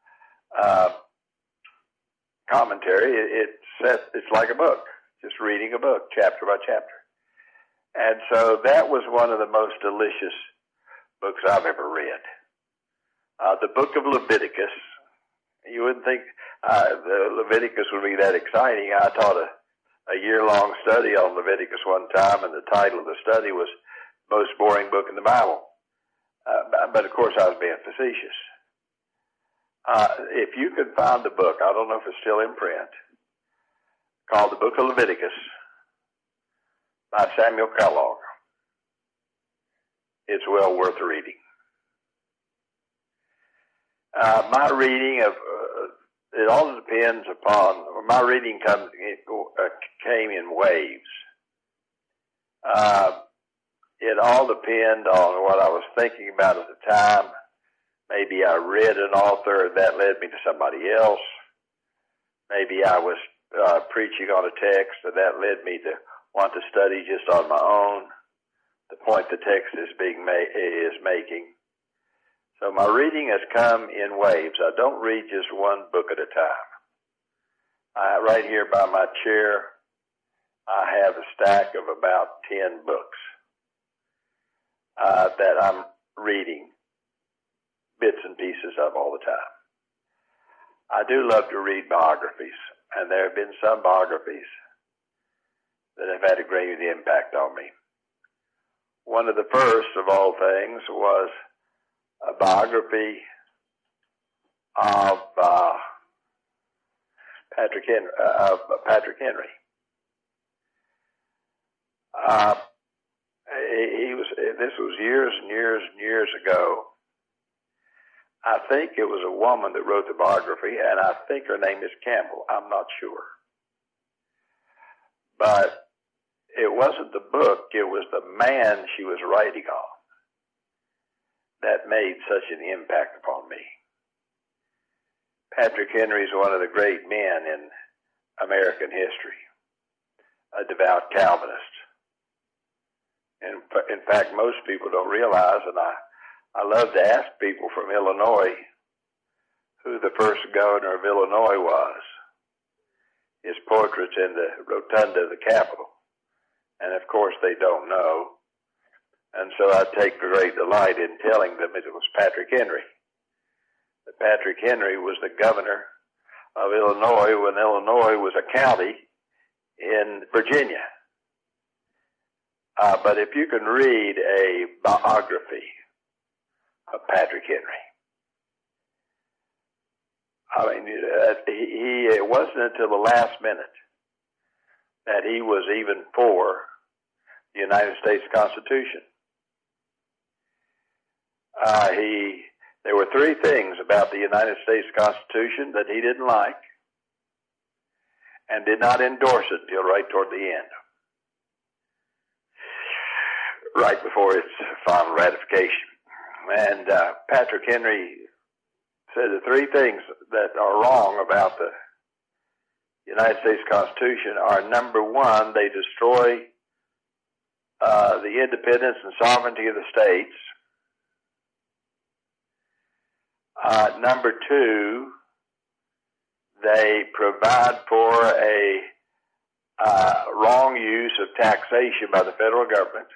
commentary. It's like a book, just reading a book, chapter by chapter. And so that was one of the most delicious books I've ever read. The book of Leviticus, you wouldn't think the Leviticus would be that exciting. I taught a year-long study on Leviticus one time, and the title of the study was Most Boring Book in the Bible. But of course I was being facetious. If you could find the book, I don't know if it's still in print, called The Book of Leviticus by Samuel Kellogg, it's well worth reading. My reading of it all depends upon. My reading came in waves. It all depends on what I was thinking about at the time. Maybe I read an author and that led me to somebody else. Maybe I was preaching on a text and that led me to want to study just on my own the point the text is making. So my reading has come in waves. I don't read just one book at a time. Right here by my chair, I have a stack of about 10 books that I'm reading bits and pieces of all the time. I do love to read biographies, and there have been some biographies that have had a great impact on me. One of the first of all things was a biography of Patrick Henry. This was years and years and years ago. I think it was a woman that wrote the biography, and I think her name is Campbell. I'm not sure. But it wasn't the book, it was the man she was writing on that made such an impact upon me. Patrick Henry is one of the great men in American history, a devout Calvinist. In fact, most people don't realize, and I love to ask people from Illinois who the first governor of Illinois was. his portraits in the rotunda of the Capitol. And of course they don't know. And so I take great delight in telling them it was Patrick Henry. That Patrick Henry was the governor of Illinois when Illinois was a county in Virginia. But if you can read a biography of Patrick Henry, I mean, it wasn't until the last minute that he was even for the United States Constitution. There were three things about the United States Constitution that he didn't like and did not endorse it until right toward the end, right before its final ratification. And Patrick Henry said the three things that are wrong about the United States Constitution are, number one, they destroy the independence and sovereignty of the states. Number two, they provide for a wrong use of taxation by the federal government.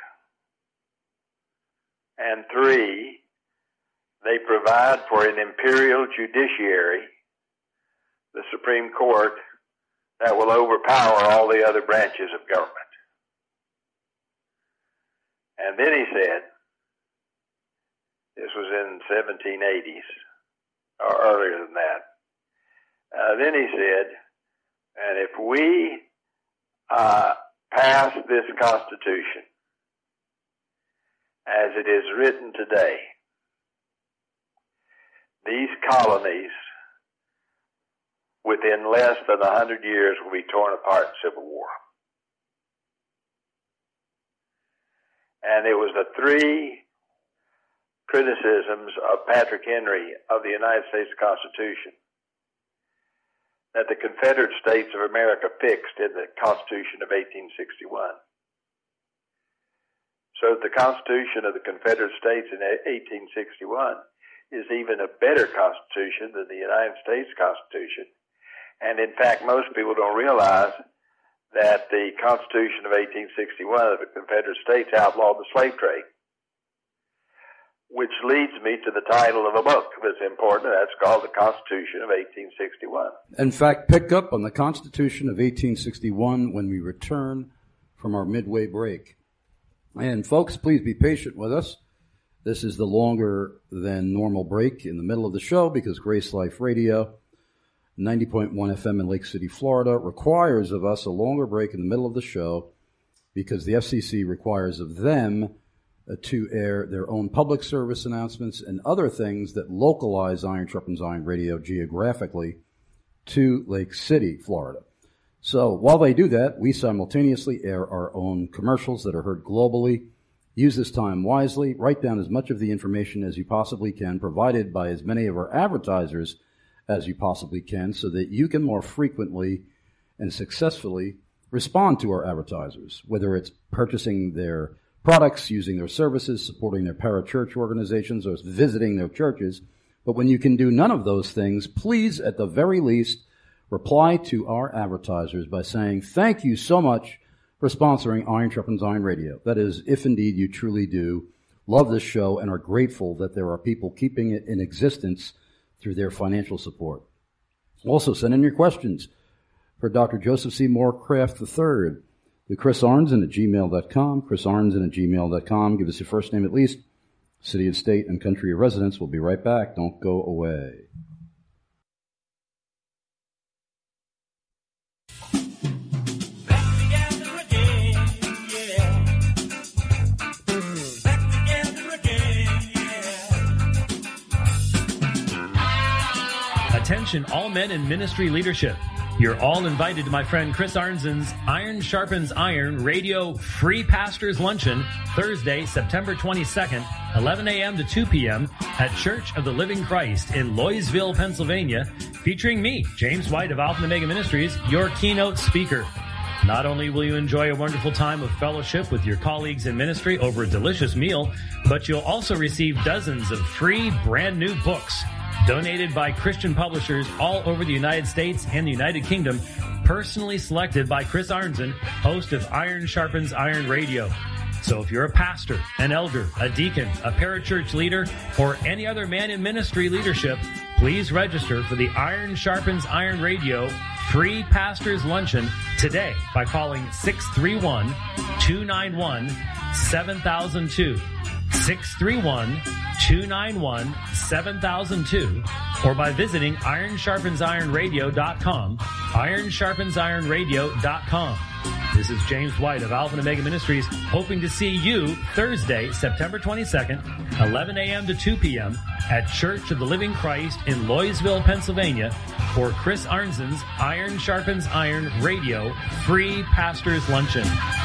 And three, they provide for an imperial judiciary, the Supreme Court, that will overpower all the other branches of government. And then he said, this was in 1780s, or earlier than that. Then he said, and if we pass this Constitution as it is written today, these colonies, within less than 100 years, will be torn apart in civil war. And it was the three criticisms of Patrick Henry of the United States Constitution that the Confederate States of America fixed in the Constitution of 1861. So the Constitution of the Confederate States in 1861 is even a better Constitution than the United States Constitution. And in fact, most people don't realize that the Constitution of 1861 of the Confederate States outlawed the slave trade, which leads me to the title of a book that's important. That's called The Constitution of 1861. In fact, pick up on the Constitution of 1861 when we return from our midway break. And folks, please be patient with us. This is the longer than normal break in the middle of the show because Grace Life Radio, 90.1 FM in Lake City, Florida, requires of us a longer break in the middle of the show because the FCC requires of them to air their own public service announcements and other things that localize Iron Sharpens Iron Radio geographically to Lake City, Florida. So while they do that, we simultaneously air our own commercials that are heard globally. Use this time wisely. Write down as much of the information as you possibly can, provided by as many of our advertisers as you possibly can, so that you can more frequently and successfully respond to our advertisers, whether it's purchasing their products, using their services, supporting their parachurch organizations, or visiting their churches. But when you can do none of those things, please, at the very least, reply to our advertisers by saying, thank you so much for sponsoring Iron Sharpens Iron Radio. That is, if indeed you truly do love this show and are grateful that there are people keeping it in existence through their financial support. Also, send in your questions for Dr. Joseph C. Moorcraft III to chrisarnson@gmail.com, chrisarnson@gmail.com. Give us your first name at least, city and state, and country of residence. We'll be right back. Don't go away. Attention, all men in ministry leadership. You're all invited to my friend Chris Arnson's Iron Sharpens Iron Radio Free Pastors Luncheon, Thursday, September 22nd, 11 a.m. to 2 p.m. at Church of the Living Christ in Loysville, Pennsylvania, featuring me, James White of Alpha and Omega Ministries, your keynote speaker. Not only will you enjoy a wonderful time of fellowship with your colleagues in ministry over a delicious meal, but you'll also receive dozens of free brand new books donated by Christian publishers all over the United States and the United Kingdom, personally selected by Chris Arnzen, host of Iron Sharpens Iron Radio. So if you're a pastor, an elder, a deacon, a parachurch leader, or any other man in ministry leadership, please register for the Iron Sharpens Iron Radio free Pastor's Luncheon today by calling 631-291-7002. 631-291-7002, or by visiting IronSharpensIronRadio.com, IronSharpensIronRadio.com. This is James White of Alpha and Omega Ministries, hoping to see you Thursday, September 22nd, 11 a.m. to 2 p.m. at Church of the Living Christ in Loysville, Pennsylvania, for Chris Arnzen's Iron Sharpens Iron Radio free Pastor's Luncheon.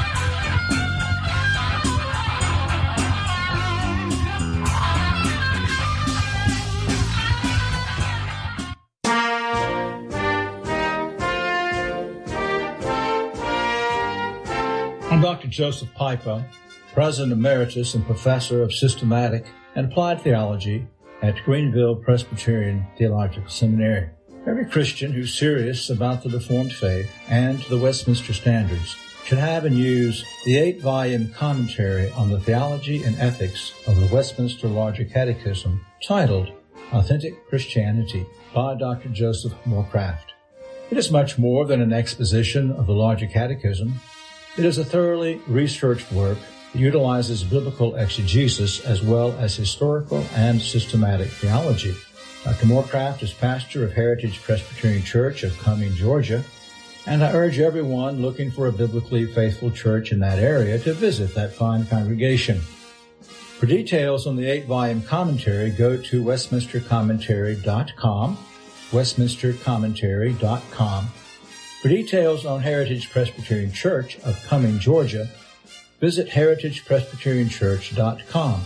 I'm Dr. Joseph Pipa, President Emeritus and Professor of Systematic and Applied Theology at Greenville Presbyterian Theological Seminary. Every Christian who's serious about the Reformed faith and the Westminster Standards should have and use the 8-volume commentary on the theology and ethics of the Westminster Larger Catechism titled Authentic Christianity by Dr. Joseph Moorcraft. It is much more than an exposition of the Larger Catechism. It is a thoroughly researched work that utilizes biblical exegesis as well as historical and systematic theology. Dr. Moorcraft is pastor of Heritage Presbyterian Church of Cumming, Georgia, and I urge everyone looking for a biblically faithful church in that area to visit that fine congregation. For details on the 8-volume commentary, go to westminstercommentary.com, westminstercommentary.com. For details on Heritage Presbyterian Church of Cumming, Georgia, visit heritagepresbyterianchurch.com,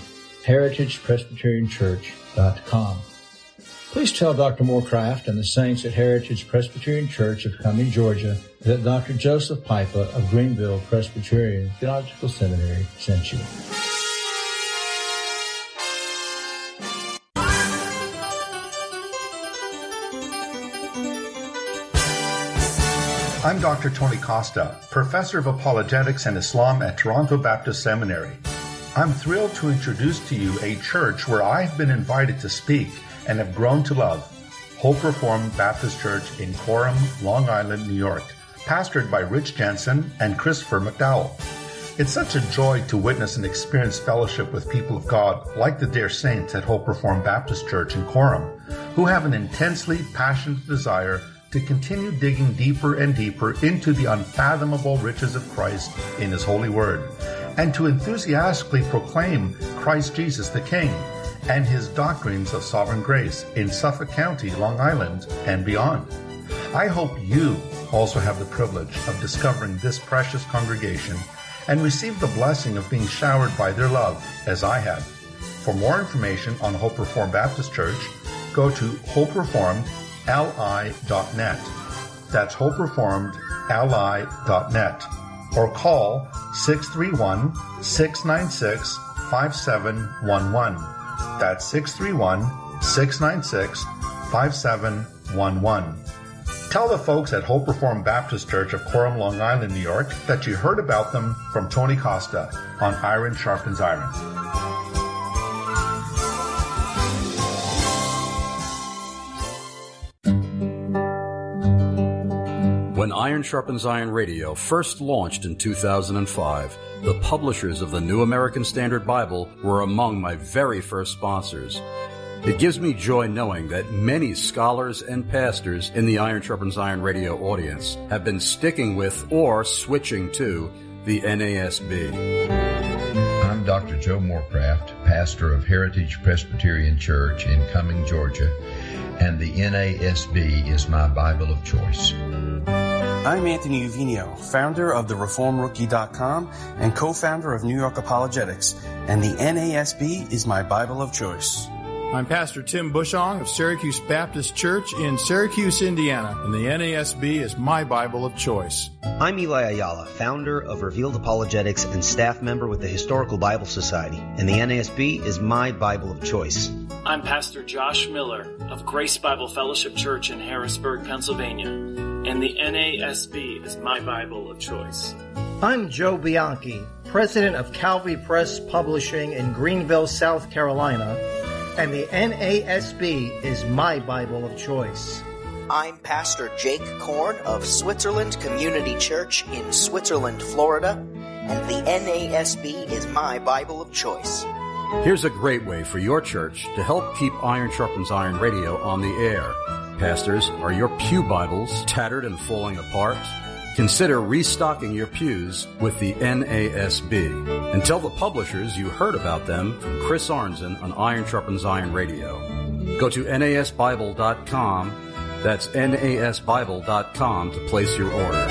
heritagepresbyterianchurch.com. Please tell Dr. Moorcraft and the saints at Heritage Presbyterian Church of Cumming, Georgia, that Dr. Joseph Pipa of Greenville Presbyterian Theological Seminary sent you. I'm Dr. Tony Costa, Professor of Apologetics and Islam at Toronto Baptist Seminary. I'm thrilled to introduce to you a church where I've been invited to speak and have grown to love, Hope Reformed Baptist Church in Coram, Long Island, New York, pastored by Rich Jensen and Christopher McDowell. It's such a joy to witness and experience fellowship with people of God like the dear saints at Hope Reformed Baptist Church in Coram, who have an intensely passionate desire to continue digging deeper and deeper into the unfathomable riches of Christ in His holy word, and to enthusiastically proclaim Christ Jesus the King and His doctrines of sovereign grace in Suffolk County, Long Island, and beyond. I hope you also have the privilege of discovering this precious congregation and receive the blessing of being showered by their love, as I have. For more information on Hope Reformed Baptist Church, go to hopereformedli.net. That's hopereformedli.net. Or call 631-696-5711. That's 631-696-5711. Tell the folks at Hope Reformed Baptist Church of Coram, Long Island, New York, that you heard about them from Tony Costa on Iron Sharpens Iron. When Iron Sharpens Iron Radio first launched in 2005, the publishers of the New American Standard Bible were among my very first sponsors. It gives me joy knowing that many scholars and pastors in the Iron Sharpens Iron Radio audience have been sticking with or switching to the NASB. I'm Dr. Joe Moorcraft, pastor of Heritage Presbyterian Church in Cumming, Georgia, and the NASB is my Bible of choice. I'm Anthony Uvino, founder of TheReformRookie.com and co-founder of New York Apologetics, and the NASB is my Bible of choice. I'm Pastor Tim Bushong of Syracuse Baptist Church in Syracuse, Indiana, and the NASB is my Bible of choice. I'm Eli Ayala, founder of Revealed Apologetics and staff member with the Historical Bible Society, and the NASB is my Bible of choice. I'm Pastor Josh Miller of Grace Bible Fellowship Church in Harrisburg, Pennsylvania, and the NASB is my Bible of choice. I'm Joe Bianchi, president of Calvary Press Publishing in Greenville, South Carolina, and the NASB is my Bible of choice. I'm Pastor Jake Korn of Switzerland Community Church in Switzerland, Florida, and the NASB is my Bible of choice. Here's a great way for your church to help keep Iron Sharpens Iron Radio on the air. Pastors, are your pew Bibles tattered and falling apart? Consider restocking your pews with the NASB. And tell the publishers you heard about them from Chris Arnzen on Iron Sharpens Iron Radio. Go to NASBible.com. That's NASBible.com to place your order.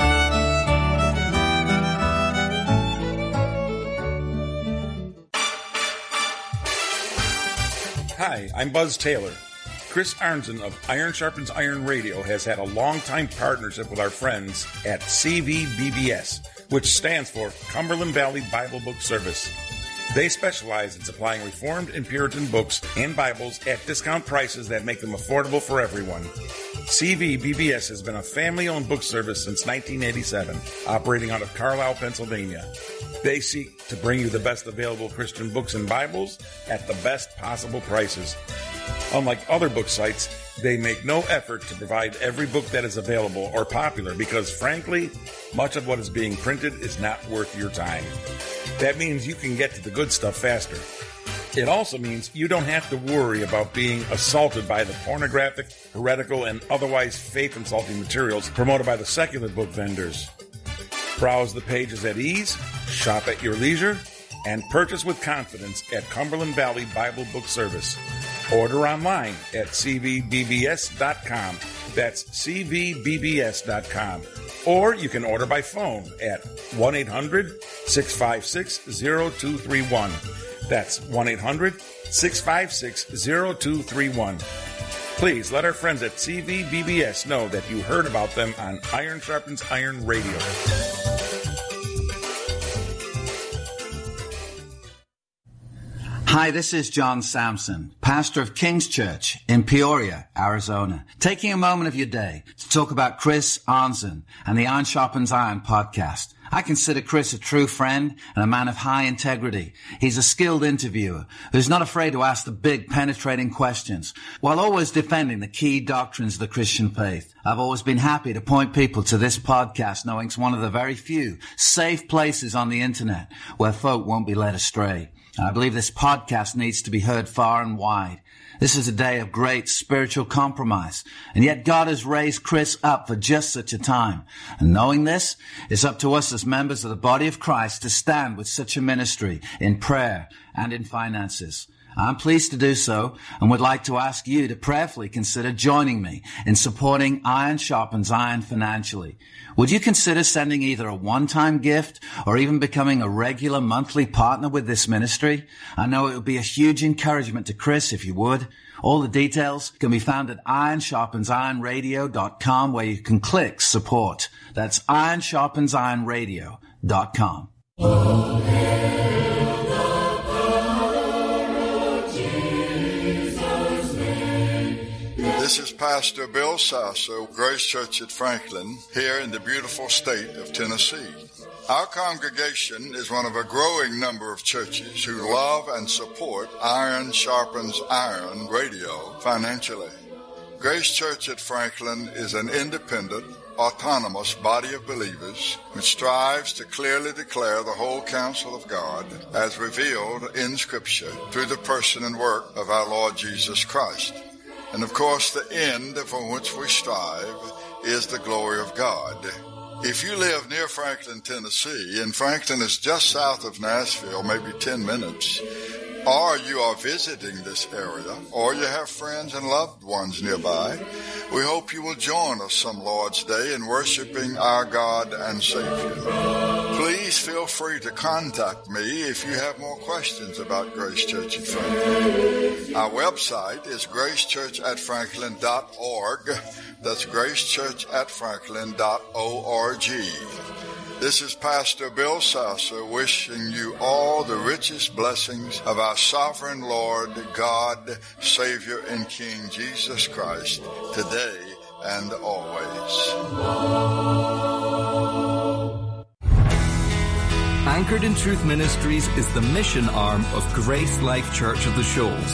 Hi, I'm Buzz Taylor. Chris Arnzen of Iron Sharpens Iron Radio has had a long-time partnership with our friends at CVBBS, which stands for Cumberland Valley Bible Book Service. They specialize in supplying Reformed and Puritan books and Bibles at discount prices that make them affordable for everyone. CVBBS has been a family-owned book service since 1987, operating out of Carlisle, Pennsylvania. They seek to bring you the best available Christian books and Bibles at the best possible prices. Unlike other book sites, they make no effort to provide every book that is available or popular because, frankly, much of what is being printed is not worth your time. That means you can get to the good stuff faster. It also means you don't have to worry about being assaulted by the pornographic, heretical, and otherwise faith-insulting materials promoted by the secular book vendors. Browse the pages at ease, shop at your leisure, and purchase with confidence at Cumberland Valley Bible Book Service. Order online at cvbbs.com. That's cvbbs.com. Or you can order by phone at 1-800-656-0231. That's 1-800-656-0231. Please let our friends at CVBBS know that you heard about them on Iron Sharpens Iron Radio. Hi, this is John Sampson, pastor of King's Church in Peoria, Arizona, taking a moment of your day to talk about Chris Arnzen and the Iron Sharpens Iron podcast. I consider Chris a true friend and a man of high integrity. He's a skilled interviewer who's not afraid to ask the big, penetrating questions while always defending the key doctrines of the Christian faith. I've always been happy to point people to this podcast, knowing it's one of the very few safe places on the internet where folk won't be led astray. I believe this podcast needs to be heard far and wide. This is a day of great spiritual compromise, and yet God has raised Chris up for just such a time. And knowing this, it's up to us as members of the body of Christ to stand with such a ministry in prayer and in finances. I'm pleased to do so and would like to ask you to prayerfully consider joining me in supporting Iron Sharpens Iron financially. Would you consider sending either a one-time gift or even becoming a regular monthly partner with this ministry? I know it would be a huge encouragement to Chris if you would. All the details can be found at ironsharpensironradio.com, where you can click support. That's ironsharpensironradio.com. This is Pastor Bill Sasso, Grace Church at Franklin, here in the beautiful state of Tennessee. Our congregation is one of a growing number of churches who love and support Iron Sharpens Iron Radio financially. Grace Church at Franklin is an independent, autonomous body of believers which strives to clearly declare the whole counsel of God as revealed in Scripture through the person and work of our Lord Jesus Christ. And of course, the end for which we strive is the glory of God. If you live near Franklin, Tennessee, and Franklin is just south of Nashville, maybe 10 minutes, or you are visiting this area, or you have friends and loved ones nearby, we hope you will join us some Lord's Day in worshiping our God and Savior. Please feel free to contact me if you have more questions about Grace Church at Franklin. Our website is gracechurchatfranklin.org. That's gracechurchatfranklin.org. This is Pastor Bill Sasso wishing you all the richest blessings of our sovereign Lord, God, Savior, and King Jesus Christ today and always. Anchored in Truth Ministries is the mission arm of Grace Life Church of the Shoals.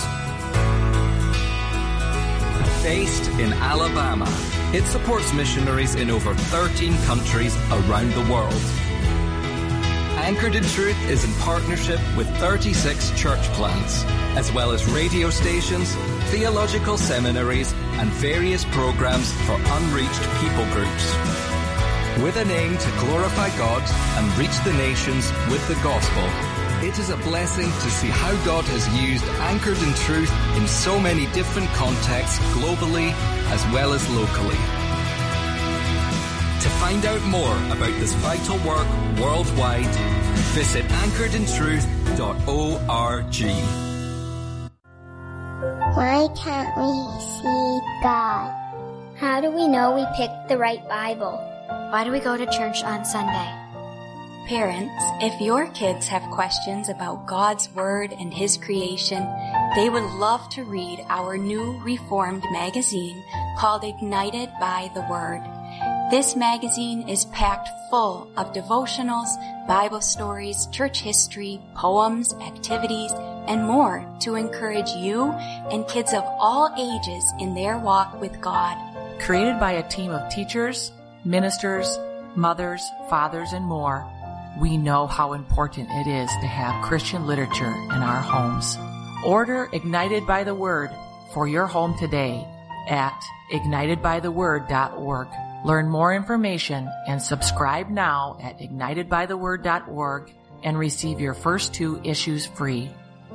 Based in Alabama, it supports missionaries in over 13 countries around the world. Anchored in Truth is in partnership with 36 church plants, as well as radio stations, theological seminaries, and various programs for unreached people groups. With an aim to glorify God and reach the nations with the gospel, it is a blessing to see how God has used Anchored in Truth in so many different contexts globally as well as locally. To find out more about this vital work worldwide, visit anchoredintruth.org. Why can't we see God? How do we know we picked the right Bible? Why do we go to church on Sunday? Parents, if your kids have questions about God's Word and His creation, they would love to read our new Reformed magazine called Ignited by the Word. This magazine is packed full of devotionals, Bible stories, church history, poems, activities, and more to encourage you and kids of all ages in their walk with God. Created by a team of teachers, ministers, mothers, fathers, and more, we know how important it is to have Christian literature in our homes. Order Ignited by the Word for your home today at ignitedbytheword.org. Learn more information and subscribe now at ignitedbytheword.org and receive your first 2 issues free.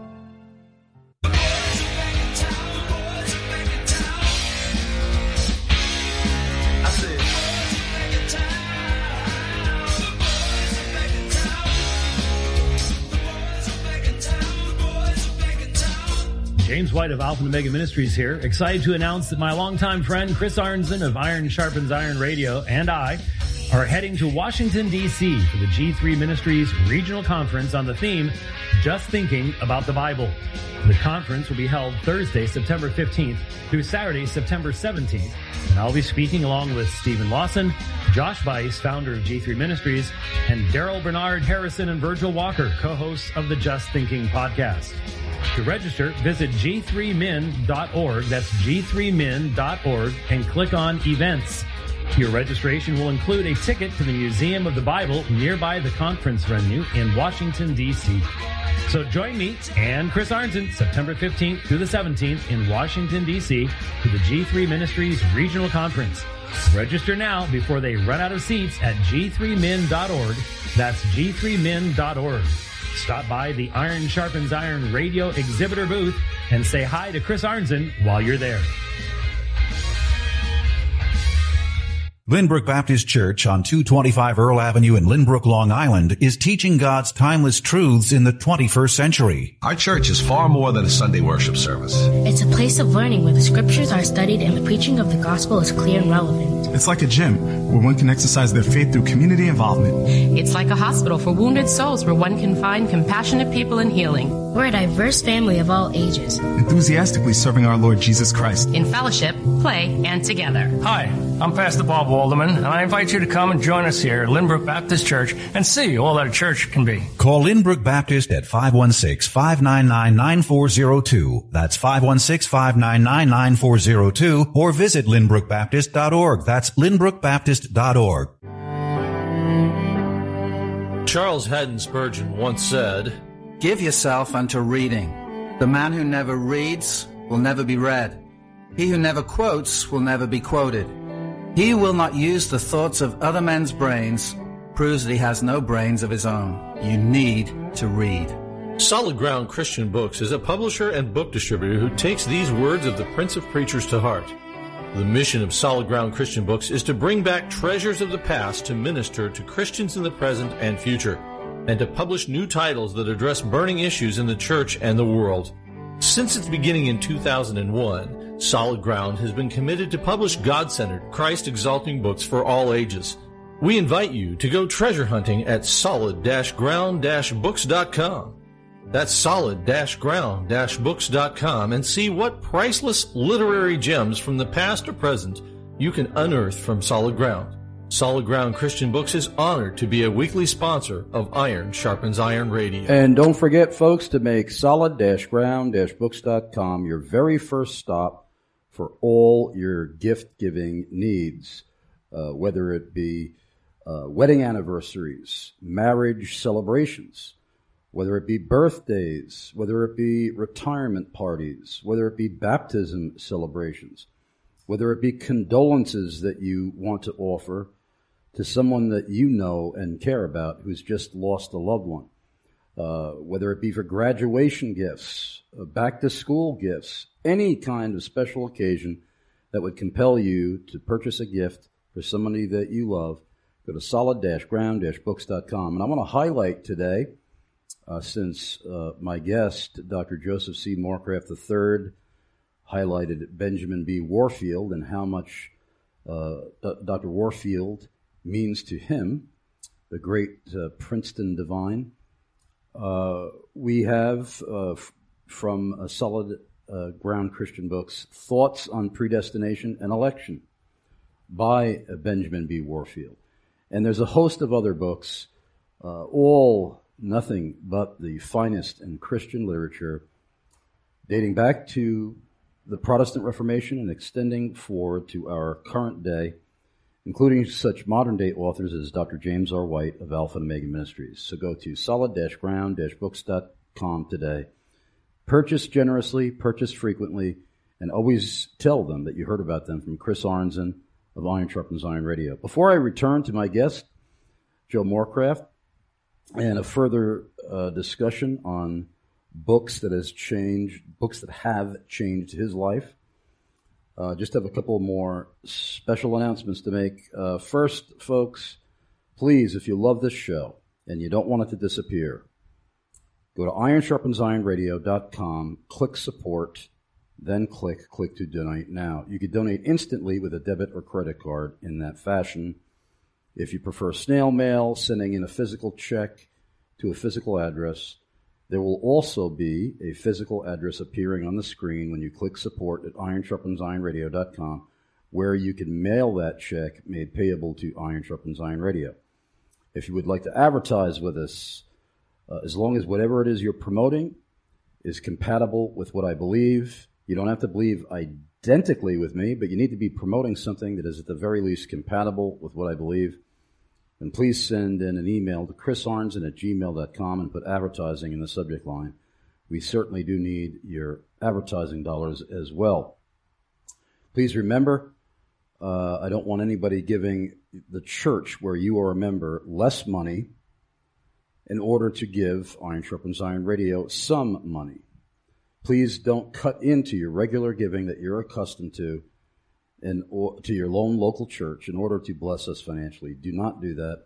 James White of Alpha and Omega Ministries here, excited to announce that my longtime friend Chris Arnzen of Iron Sharpens Iron Radio and I are heading to Washington, D.C. for the G3 Ministries Regional Conference on the theme, Just Thinking About the Bible. The conference will be held Thursday, September 15th through Saturday, September 17th, and I'll be speaking along with Stephen Lawson, Josh Weiss, founder of G3 Ministries, and Daryl Bernard Harrison and Virgil Walker, co-hosts of the Just Thinking podcast. To register, visit g3min.org, that's g3min.org, and click on Events. Your registration will include a ticket to the Museum of the Bible nearby the conference venue in Washington, D.C. So join me and Chris Arnzen September 15th through the 17th in Washington, D.C. for the G3 Ministries Regional Conference. Register now before they run out of seats at g3min.org, that's g3min.org. Stop by the Iron Sharpens Iron Radio exhibitor booth and say hi to Chris Arnzen while you're there. Lynbrook Baptist Church on 225 Earl Avenue in Lynbrook, Long Island is teaching God's timeless truths in the 21st century. Our church is far more than a Sunday worship service. It's a place of learning where the scriptures are studied and the preaching of the gospel is clear and relevant. It's like a gym where one can exercise their faith through community involvement. It's like a hospital for wounded souls where one can find compassionate people and healing. We're a diverse family of all ages, enthusiastically serving our Lord Jesus Christ. In fellowship, play, and together. Hi, I'm Pastor Bob Walderman, and I invite you to come and join us here at Lynbrook Baptist Church and see all that a church can be. Call Lynbrook Baptist at 516-599-9402. That's 516-599-9402, or visit lynbrookbaptist.org. That's lynbrookbaptist.org. Charles Haddon Spurgeon once said, "Give yourself unto reading. The man who never reads will never be read. He who never quotes will never be quoted. He who will not use the thoughts of other men's brains proves that he has no brains of his own. You need to read." Solid Ground Christian Books is a publisher and book distributor who takes these words of the Prince of Preachers to heart. The mission of Solid Ground Christian Books is to bring back treasures of the past to minister to Christians in the present and future, and to publish new titles that address burning issues in the church and the world. Since its beginning in 2001, Solid Ground has been committed to publish God-centered, Christ-exalting books for all ages. We invite you to go treasure hunting at solid-ground-books.com. That's solid-ground-books.com, and see what priceless literary gems from the past or present you can unearth from solid ground. Solid Ground Christian Books is honored to be a weekly sponsor of Iron Sharpens Iron Radio. And don't forget, folks, to make solid-ground-books.com your very first stop for all your gift-giving needs, whether it be wedding anniversaries, marriage celebrations, whether it be birthdays, whether it be retirement parties, whether it be baptism celebrations, whether it be condolences that you want to offer to someone that you know and care about who's just lost a loved one, whether it be for graduation gifts, back-to-school gifts, any kind of special occasion that would compel you to purchase a gift for somebody that you love, go to solid-ground-books.com. And I want to highlight today, since my guest, Dr. Joseph C. Morecraft III, highlighted Benjamin B. Warfield and how much Dr. Warfield means to him, the great Princeton divine. We have from Solid Ground Christian Books, Thoughts on Predestination and Election by Benjamin B. Warfield. And there's a host of other books, all nothing but the finest in Christian literature, dating back to the Protestant Reformation and extending forward to our current day, including such modern-day authors as Dr. James R. White of Alpha and Omega Ministries. So go to solid-ground-books.com today. Purchase generously, purchase frequently, and always tell them that you heard about them from Chris Aronson of Iron Sharpens Iron Radio. Before I return to my guest, Joe Morecraft, and a further discussion on books that have changed his life, just have a couple more special announcements to make. First, folks, please, if you love this show and you don't want it to disappear, go to ironsharpensironradio.com, click support, then click to donate now. You can donate instantly with a debit or credit card in that fashion. If you prefer snail mail, sending in a physical check to a physical address, there will also be a physical address appearing on the screen when you click support at ironsharpensironradio.com, where you can mail that check made payable to Iron Sharpens Iron Radio. If you would like to advertise with us, as long as whatever it is you're promoting is compatible with what I believe, you don't have to believe identically with me, but you need to be promoting something that is at the very least compatible with what I believe, then please send in an email to chrisarnson@gmail.com and put advertising in the subject line. We certainly do need your advertising dollars as well. Please remember, I don't want anybody giving the church where you are a member less money in order to give Iron Sharpens Iron Radio some money. Please don't cut into your regular giving that you're accustomed to to your lone local church in order to bless us financially. Do not do that.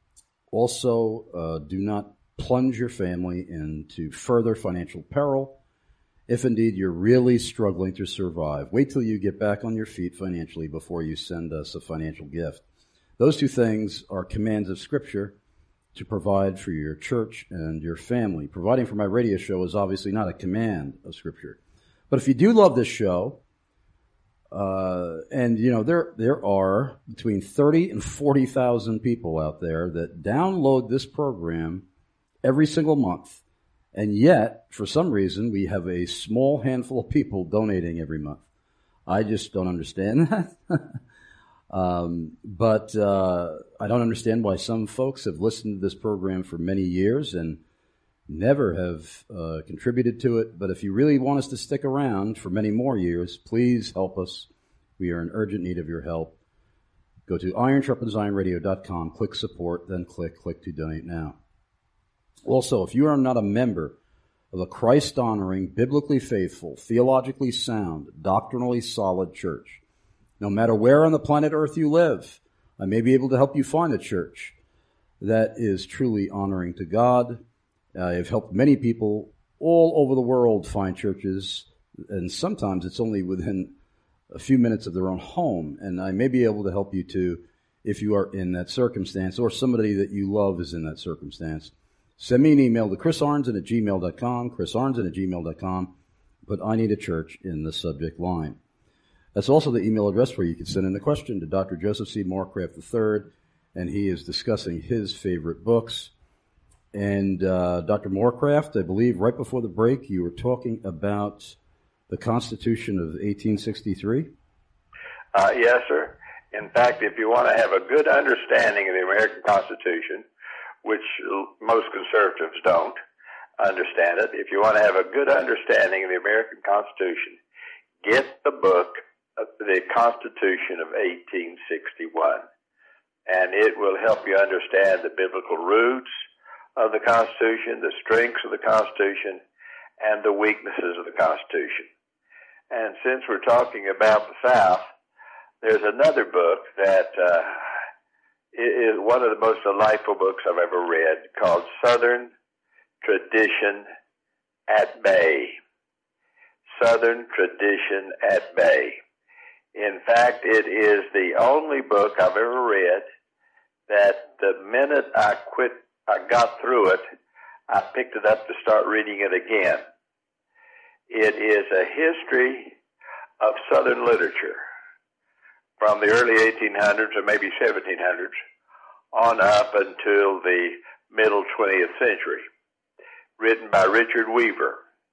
Also, do not plunge your family into further financial peril if indeed you're really struggling to survive. Wait till you get back on your feet financially before you send us a financial gift. Those two things are commands of Scripture to provide for your church and your family. Providing for my radio show is obviously not a command of Scripture. But if you do love this show, and you know, there are between 30 and 40,000 people out there that download this program every single month, and yet, for some reason, we have a small handful of people donating every month. I just don't understand that. But I don't understand why some folks have listened to this program for many years and never have contributed to it. But if you really want us to stick around for many more years, please help us. We are in urgent need of your help. Go to ironsharpensironradio.com, click support, then click to donate now. Also, if you are not a member of a Christ-honoring, biblically faithful, theologically sound, doctrinally solid church, no matter where on the planet Earth you live, I may be able to help you find a church that is truly honoring to God. I have helped many people all over the world find churches, and sometimes it's only within a few minutes of their own home, and I may be able to help you too if you are in that circumstance or somebody that you love is in that circumstance. Send me an email to chrisarnson@gmail.com, chrisarnson@gmail.com, put I need a church in the subject line. That's also the email address where you can send in a question to Dr. Joseph C. Morecraft III, and he is discussing his favorite books. And Dr. Morecraft, I believe right before the break you were talking about the Constitution of 1863? Yes, sir. In fact, if you want to have a good understanding of the American Constitution, which most conservatives don't understand it, if you want to have a good understanding of the American Constitution, get the book, The Constitution of 1861. And it will help you understand the biblical roots of the Constitution, the strengths of the Constitution, and the weaknesses of the Constitution. And since we're talking about the South, there's another book that is one of the most delightful books I've ever read, called Southern Tradition at Bay. Southern Tradition at Bay. In fact, it is the only book I've ever read that the minute I got through it, I picked it up to start reading it again. It is a history of Southern literature from the early 1800s or maybe 1700s on up until the middle 20th century, written by Richard Weaver.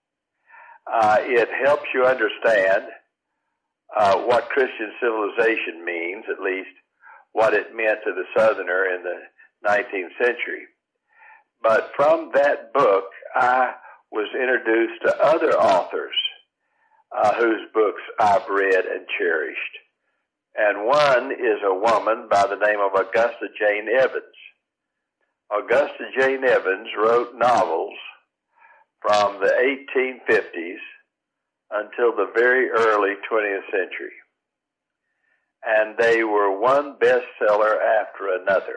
It helps you understand what Christian civilization means, at least what it meant to the Southerner in the 19th century. But from that book, I was introduced to other authors whose books I've read and cherished. And one is a woman by the name of Augusta Jane Evans. Augusta Jane Evans wrote novels from the 1850s until the very early 20th century. And they were one bestseller after another.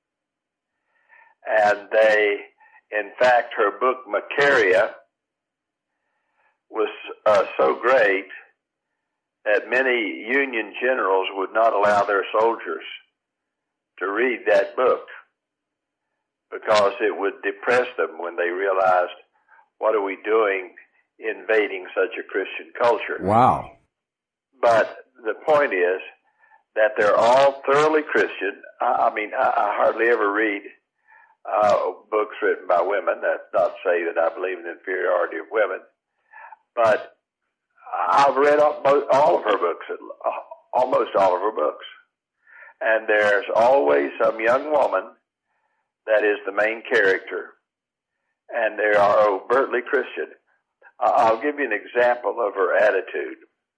And they, in fact, her book, Macaria, was so great that many Union generals would not allow their soldiers to read that book because it would depress them when they realized, what are we doing invading such a Christian culture? Wow. But the point is that they're all thoroughly Christian. I hardly ever read books written by women. That's not to say that I believe in the inferiority of women. But I've read all of her books, almost all of her books. And there's always some young woman that is the main character, and they are overtly Christian. I'll give you an example of her attitude.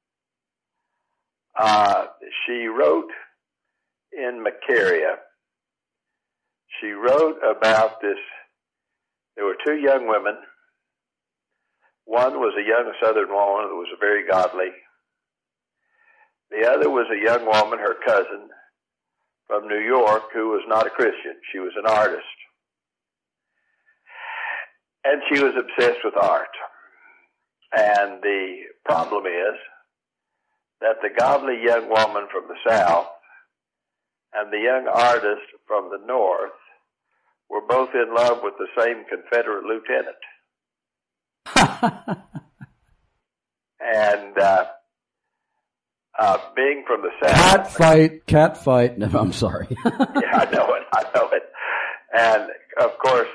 She wrote in Macaria, she wrote about this. There were two young women. One was a young Southern woman who was very godly. The other was a young woman, her cousin, from New York, who was not a Christian. She was an artist. And she was obsessed with art. And the problem is that the godly young woman from the South and the young artist from the North were both in love with the same Confederate lieutenant. And being from the South... Cat fight. No, I'm sorry. Yeah, I know it. And, of course,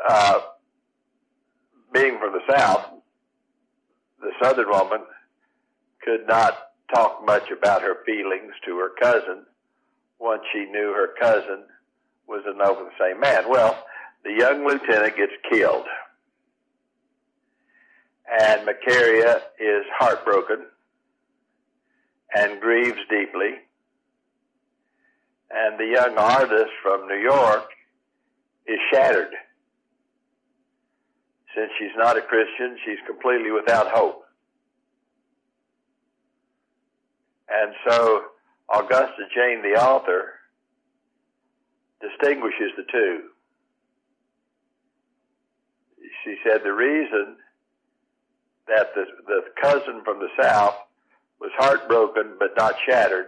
being from the South, the Southern woman could not talk much about her feelings to her cousin once she knew her cousin was in love with the same man. Well, the young lieutenant gets killed. And Macaria is heartbroken and grieves deeply. And the young artist from New York is shattered. Since she's not a Christian, she's completely without hope. And so Augusta Jane, the author, distinguishes the two. She said the reason that the cousin from the South was heartbroken but not shattered,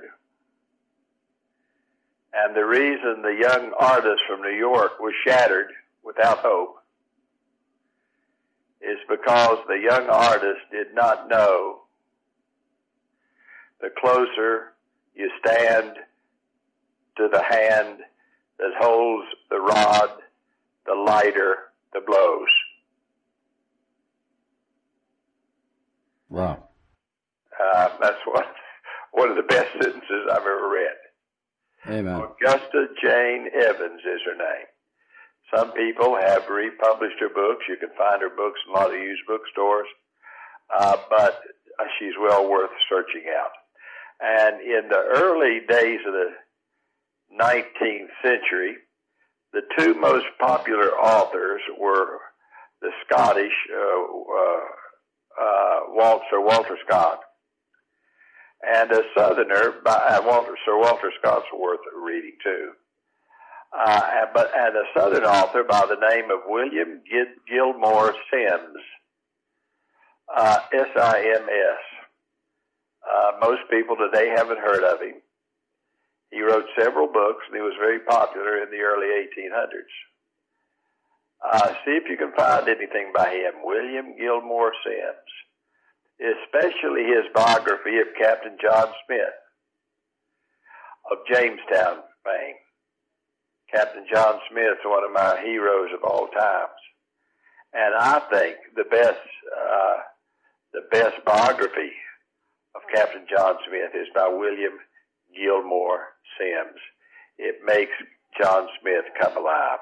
and the reason the young artist from New York was shattered without hope is because the young artist did not know the closer you stand to the hand that holds the rod, the lighter the blows. Wow. That's one of the best sentences I've ever read. Amen. Augusta Jane Evans is her name. Some people have republished her books. You can find her books in a lot of used bookstores, but she's well worth searching out. And in the early days of the 19th century, the two most popular authors were the Scottish Sir Walter Scott, and a Southerner, Sir Walter Scott's worth reading too. And a Southern author by the name of William Gilmore Simms, S-I-M-S. Most people today haven't heard of him. He wrote several books, and he was very popular in the early 1800s. See if you can find anything by him, William Gilmore Simms, especially his biography of Captain John Smith of Jamestown fame. Captain John Smith is one of my heroes of all times. And I think the best biography of Captain John Smith is by William Gilmore Simms. It makes John Smith come alive.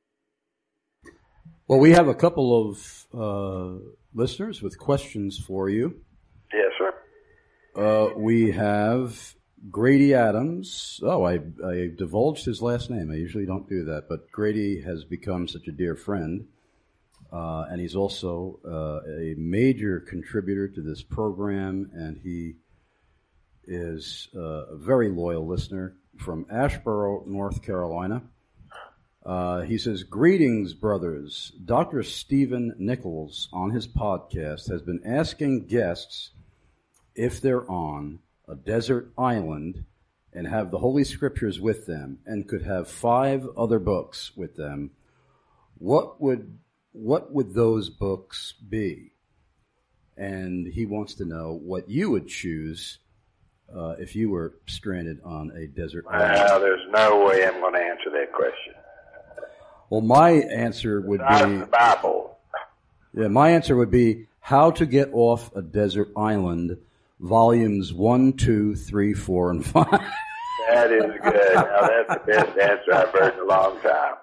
Well, we have a couple of listeners with questions for you. Yes, sir. We have Grady Adams. Oh, I divulged his last name. I usually don't do that, but Grady has become such a dear friend, and he's also a major contributor to this program, and he is a very loyal listener from Asheboro, North Carolina. He says, "Greetings, brothers. Dr. Stephen Nichols on his podcast has been asking guests if they're on a desert island and have the Holy Scriptures with them and could have 5 other books with them, what would those books be?" And he wants to know what you would choose if you were stranded on a desert island. Well, there's no way I'm going to answer that question. Well, my answer would be the Bible. Yeah, my answer would be How to Get Off a Desert Island, volumes 1, 2, 3, 4, and 5. That is good. Now, that's the best answer I've heard in a long time.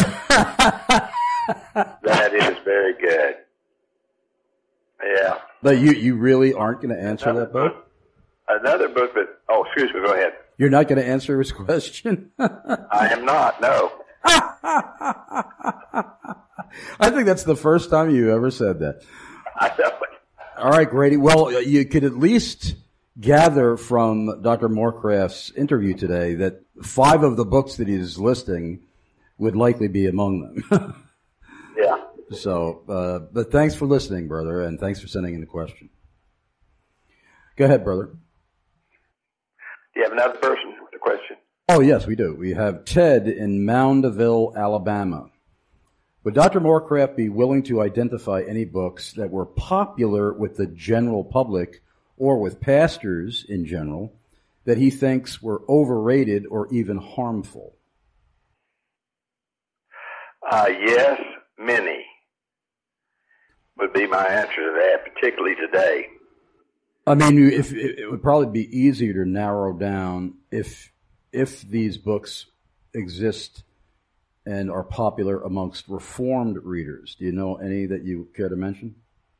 That is very good. Yeah. But you really aren't going to answer that book? Another book that... Oh, excuse me. Go ahead. You're not going to answer his question? I am not, no. I think that's the first time you ever said that. I know it. All right, Grady. Well, you could at least gather from Dr. Morecraft's interview today that 5 of the books that he's listing would likely be among them. Yeah. So, but thanks for listening, brother, and thanks for sending in the question. Go ahead, brother. Do you have another person with a question? Oh, yes, we do. We have Ted in Moundville, Alabama. Would Dr. Morecraft be willing to identify any books that were popular with the general public or with pastors in general that he thinks were overrated or even harmful? Yes, many would be my answer to that, particularly today. I mean, if it would probably be easier to narrow down if these books exist and are popular amongst Reformed readers. Do you know any that you care to mention?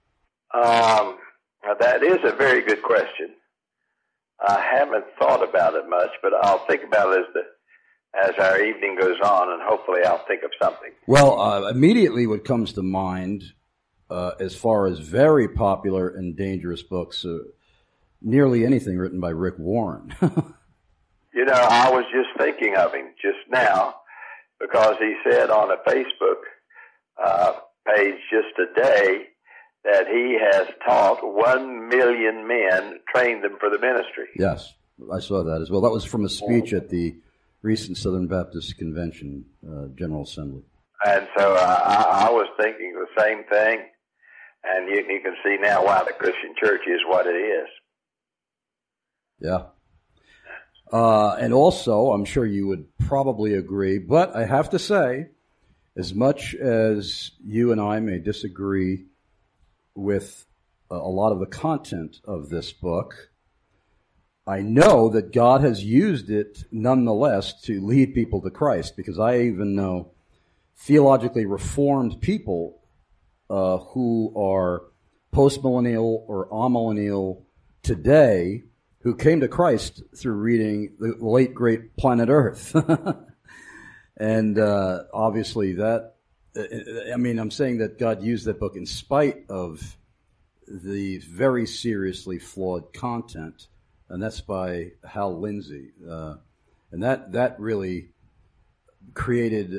That is a very good question. I haven't thought about it much, but I'll think about it as our evening goes on, and hopefully I'll think of something. Well, immediately what comes to mind as far as very popular and dangerous books, nearly anything written by Rick Warren. You know, I was just thinking of him just now because he said on a Facebook page just today that he has taught 1 million men, trained them for the ministry. Yes, I saw that as well. That was from a speech at the recent Southern Baptist Convention General Assembly. And so I was thinking the same thing, and you can see now why the Christian church is what it is. Yeah. And also, I'm sure you would probably agree, but I have to say, as much as you and I may disagree with a lot of the content of this book, I know that God has used it nonetheless to lead people to Christ, because I even know theologically reformed people who are postmillennial or amillennial today who came to Christ through reading the late great Planet Earth. And obviously that, I'm saying that God used that book in spite of the very seriously flawed content, and that's by Hal Lindsey. And that really created,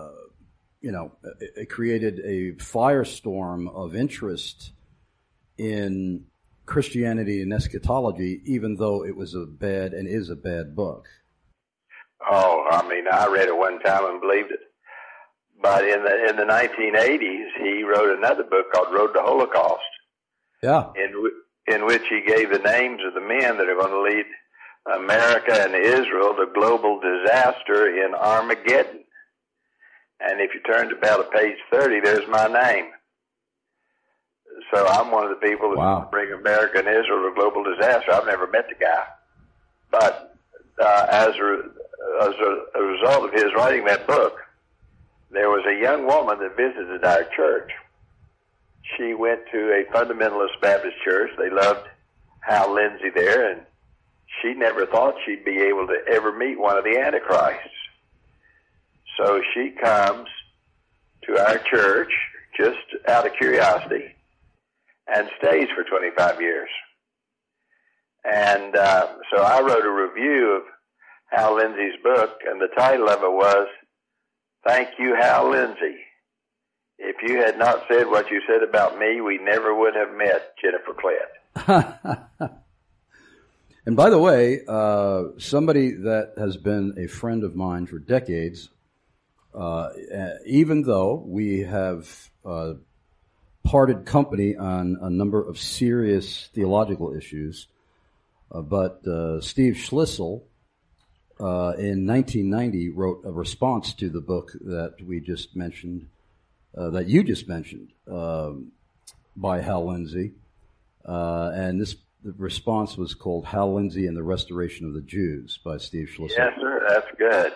it created a firestorm of interest in Christianity and eschatology, even though it was a bad and is a bad book. Oh, I read it one time and believed it. But in the 1980s, he wrote another book called Road to Holocaust. Yeah. In which he gave the names of the men that are going to lead America and Israel to global disaster in Armageddon. And if you turn to about page 30, there's my name. So I'm one of the people that's going to bring America and Israel to global disaster. I've never met the guy. But as a result of his writing that book, there was a young woman that visited our church. She went to a fundamentalist Baptist church. They loved Hal Lindsey there, and she never thought she'd be able to ever meet one of the Antichrists. So she comes to our church just out of curiosity and stays for 25 years. And so I wrote a review of Hal Lindsey's book, and the title of it was, "Thank You, Hal Lindsey. If you had not said what you said about me, we never would have met, Jennifer Klett." And by the way, somebody that has been a friend of mine for decades, even though we have parted company on a number of serious theological issues, but Steve Schlissel in 1990 wrote a response to the book that we just mentioned, that you just mentioned, by Hal Lindsey, and the response was called "Hal Lindsey and the Restoration of the Jews" by Steve Schlissel. Yes, sir, that's good.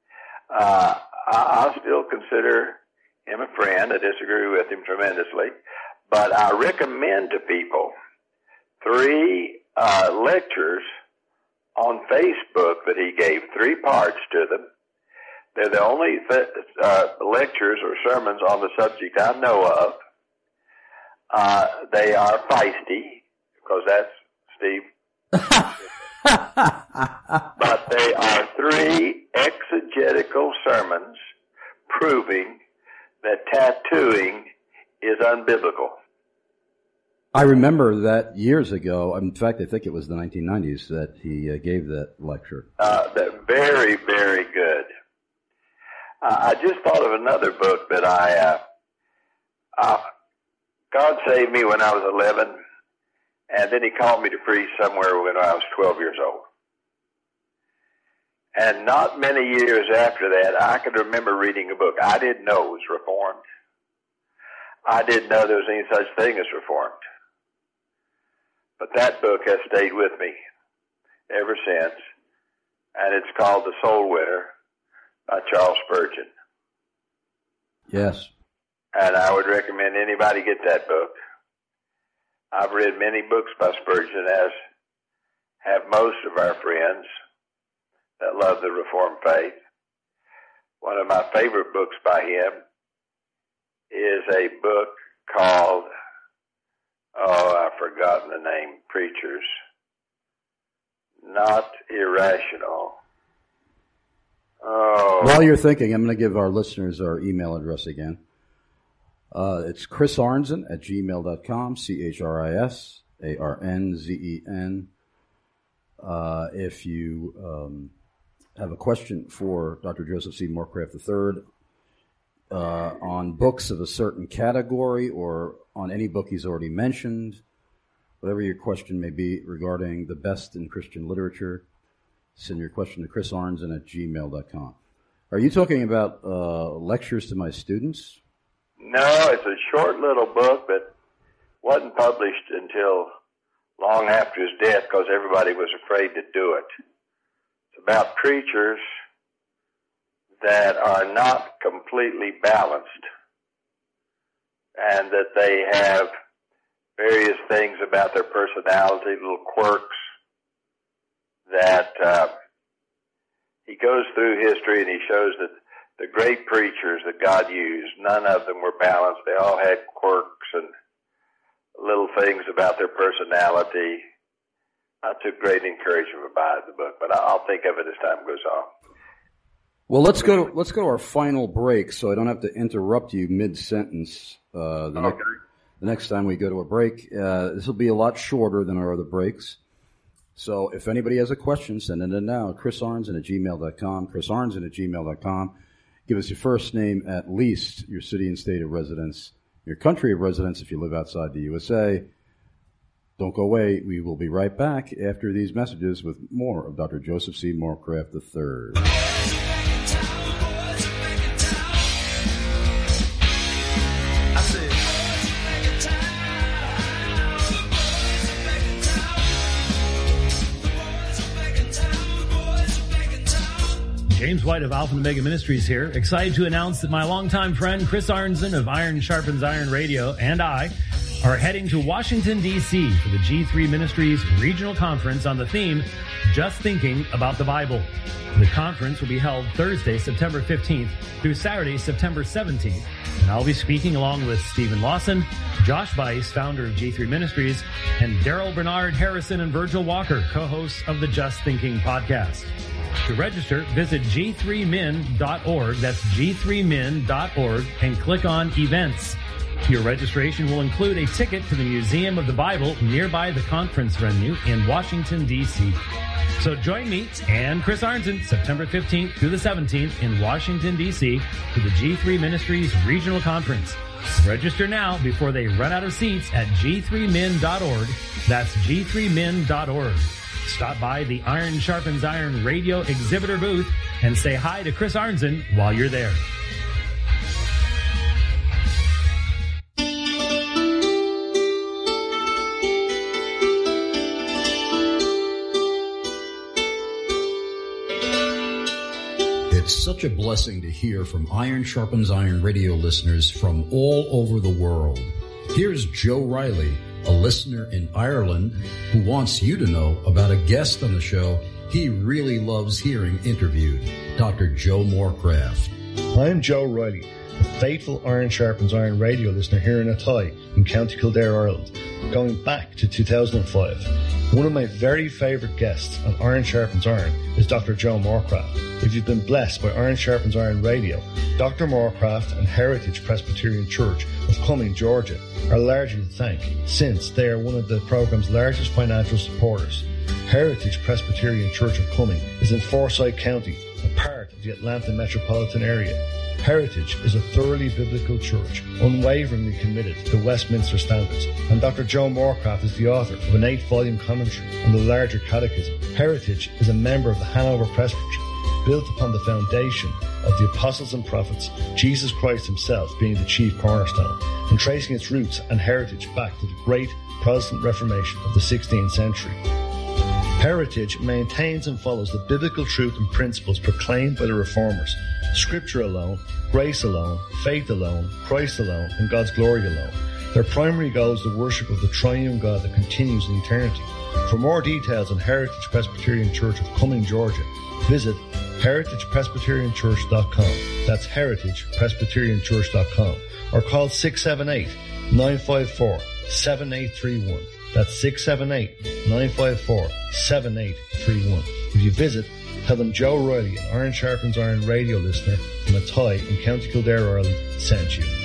I still consider him a friend. I disagree with him tremendously, but I recommend to people 3 lectures on Facebook that he gave, 3 parts to them. They're the only lectures or sermons on the subject I know of. They are feisty, because that's Steve. But they are 3 exegetical sermons proving that tattooing is unbiblical. I remember that years ago. In fact, I think it was the 1990s that he gave that lecture. Very, very good. I just thought of another book that God saved me when I was 11, and then he called me to preach somewhere when I was 12 years old. And not many years after that, I could remember reading a book. I didn't know it was Reformed. I didn't know there was any such thing as Reformed. But that book has stayed with me ever since, and it's called The Soul Winner by Charles Spurgeon. Yes. And I would recommend anybody get that book. I've read many books by Spurgeon, as have most of our friends that love the Reformed faith. One of my favorite books by him is a book called, I've forgotten the name, Preachers. Not Irrational. While you're thinking, I'm going to give our listeners our email address again. It's chrisarnzen@gmail.com, ChrisArnzen. If you have a question for Dr. Joseph C. Morecraft III on books of a certain category, or on any book he's already mentioned, whatever your question may be regarding the best in Christian literature, send your question to chrisarnson@gmail.com. Are you talking about lectures to my students? No, it's a short little book that wasn't published until long after his death because everybody was afraid to do it. It's about preachers that are not completely balanced and that they have various things about their personality, little quirks that he goes through history and he shows that the great preachers that God used, none of them were balanced. They all had quirks and little things about their personality. I took great encouragement by the book, but I'll think of it as time goes on. Well, let's go to our final break, so I don't have to interrupt you mid-sentence. The next time we go to a break, this will be a lot shorter than our other breaks. So if anybody has a question, send it in now. chrisarnson@gmail.com. chrisarnson@gmail.com. Give us your first name, at least your city and state of residence, your country of residence if you live outside the USA. Don't go away. We will be right back after these messages with more of Dr. Joseph C. Morecraft III. James White of Alpha and Omega Ministries here, excited to announce that my longtime friend Chris Arnson of Iron Sharpens Iron Radio and I are heading to Washington, D.C. for the G3 Ministries Regional Conference on the theme, Just Thinking About the Bible. The conference will be held Thursday, September 15th through Saturday, September 17th. And I'll be speaking along with Stephen Lawson, Josh Weiss, founder of G3 Ministries, and Daryl Bernard Harrison and Virgil Walker, co-hosts of the Just Thinking podcast. To register, visit g3min.org. That's g3min.org and click on events. Your registration will include a ticket to the Museum of the Bible nearby the conference venue in Washington, D.C. So join me and Chris Arnson September 15th through the 17th in Washington, D.C. for the G3 Ministries Regional Conference. Register now before they run out of seats at g3min.org. That's g3min.org. Stop by the Iron Sharpens Iron Radio exhibitor booth and say hi to Chris Arnson while you're there. It's such a blessing to hear from Iron Sharpens Iron Radio listeners from all over the world. Here's Joe Riley, a listener in Ireland who wants you to know about a guest on the show he really loves hearing interviewed, Dr. Joe Morecraft. I'm Joe Riley, a faithful Iron Sharpens Iron Radio listener here in Athy in County Kildare, Ireland, going back to 2005. One of my very favourite guests on Iron Sharpens Iron is Dr. Joe Morecraft. If you've been blessed by Iron Sharpens Iron Radio, Dr. Morecraft and Heritage Presbyterian Church of Cumming, Georgia, are largely to thank, since they are one of the program's largest financial supporters. Heritage Presbyterian Church of Cumming is in Forsyth County, a part of the Atlanta metropolitan area. Heritage is a thoroughly biblical church, unwaveringly committed to Westminster standards, and Dr. Joe Morecraft is the author of an 8-volume commentary on the larger catechism. Heritage is a member of the Hanover Presbytery, built upon the foundation of the apostles and prophets, Jesus Christ himself being the chief cornerstone, and tracing its roots and heritage back to the great Protestant Reformation of the 16th century. Heritage maintains and follows the biblical truth and principles proclaimed by the Reformers: Scripture alone, grace alone, faith alone, Christ alone, and God's glory alone. Their primary goal is the worship of the triune God that continues in eternity. For more details on Heritage Presbyterian Church of Cumming, Georgia, visit heritagepresbyterianchurch.com. That's heritagepresbyterianchurch.com. Or call 678-954-7831. That's 678-954-7831. If you visit, tell them Joe Riley, an Iron Sharpens Iron Radio listener from Athy in County Kildare, Ireland, sent you.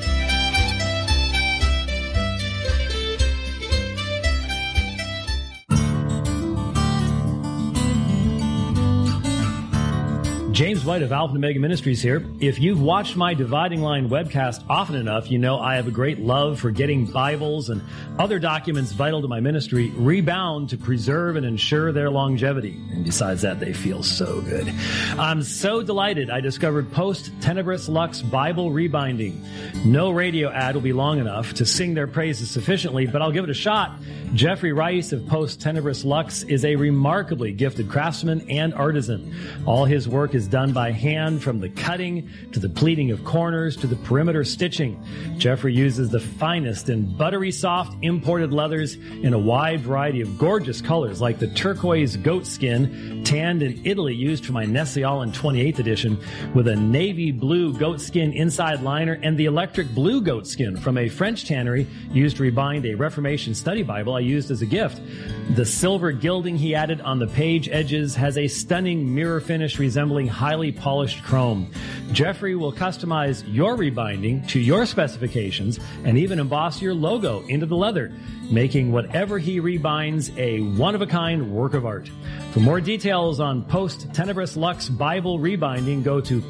James White of Alpha and Omega Ministries here. If you've watched my Dividing Line webcast often enough, you know I have a great love for getting Bibles and other documents vital to my ministry rebound to preserve and ensure their longevity. And besides that, they feel so good. I'm so delighted I discovered Post Tenebris Lux Bible Rebinding. No radio ad will be long enough to sing their praises sufficiently, but I'll give it a shot. Jeffrey Rice of Post Tenebris Lux is a remarkably gifted craftsman and artisan. All his work is done by hand, from the cutting to the pleating of corners to the perimeter stitching. Jeffrey uses the finest and buttery soft imported leathers in a wide variety of gorgeous colors, like the turquoise goat skin tanned in Italy used for my Nestle-Aland 28th edition, with a navy blue goat skin inside liner, and the electric blue goat skin from a French tannery used to rebind a Reformation study Bible I used as a gift. The silver gilding he added on the page edges has a stunning mirror finish resembling highly polished chrome. Jeffrey will customize your rebinding to your specifications and even emboss your logo into the leather, making whatever he rebinds a one-of-a-kind work of art. For more details on Post Tenebris Lux Bible Rebinding, go to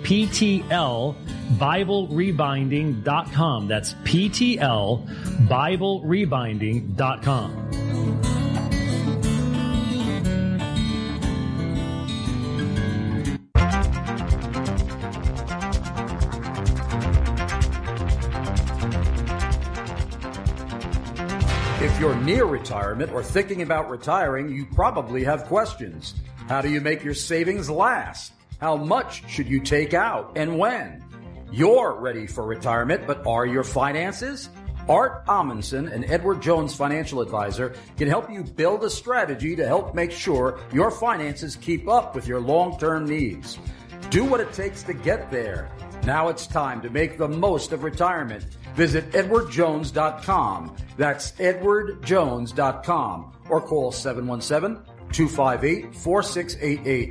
PTLBibleRebinding.com. That's PTLBibleRebinding.com. If you're near retirement or thinking about retiring, you probably have questions. How do you make your savings last? How much should you take out and when? You're ready for retirement, but are your finances? Art Amundsen, an Edward Jones financial advisor, can help you build a strategy to help make sure your finances keep up with your long-term needs. Do what it takes to get there. Now it's time to make the most of retirement. Visit edwardjones.com. That's edwardjones.com. Or call 717-258-4688.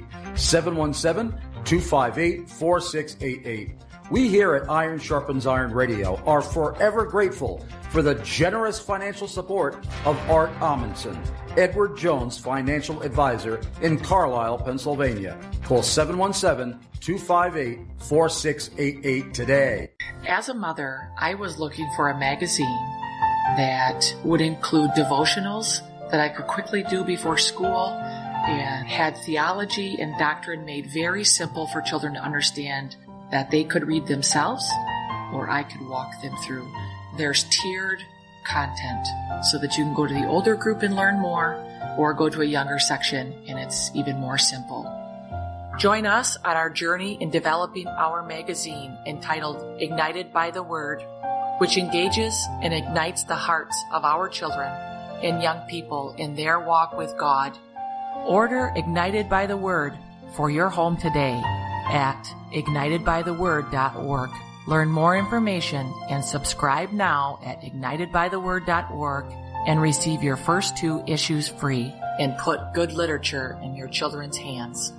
717-258-4688. We here at Iron Sharpens Iron Radio are forever grateful for the generous financial support of Art Amundsen, Edward Jones financial advisor in Carlisle, Pennsylvania. Call 717-258-4688 today. As a mother, I was looking for a magazine that would include devotionals that I could quickly do before school and had theology and doctrine made very simple for children to understand, that they could read themselves or I could walk them through. There's tiered content so that you can go to the older group and learn more, or go to a younger section and it's even more simple. Join us on our journey in developing our magazine entitled Ignited by the Word, which engages and ignites the hearts of our children and young people in their walk with God. Order Ignited by the Word for your home today at ignitedbytheword.org. Learn more information and subscribe now at ignitedbytheword.org and receive your first 2 issues free, and put good literature in your children's hands.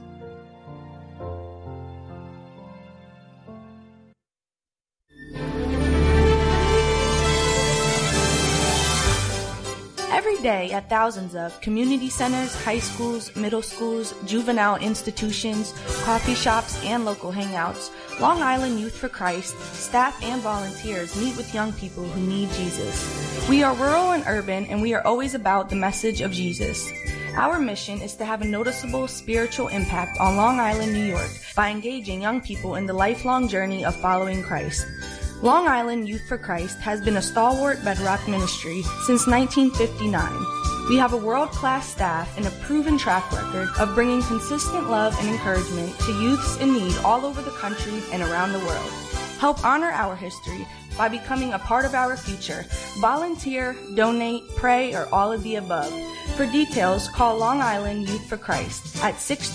Every day at thousands of community centers, high schools, middle schools, juvenile institutions, coffee shops, and local hangouts, Long Island Youth for Christ, staff and volunteers meet with young people who need Jesus. We are rural and urban, and we are always about the message of Jesus. Our mission is to have a noticeable spiritual impact on Long Island, New York, by engaging young people in the lifelong journey of following Christ. Long Island Youth for Christ has been a stalwart bedrock ministry since 1959. We have a world-class staff and a proven track record of bringing consistent love and encouragement to youths in need all over the country and around the world. Help honor our history by becoming a part of our future. Volunteer, donate, pray, or all of the above. For details, call Long Island Youth for Christ at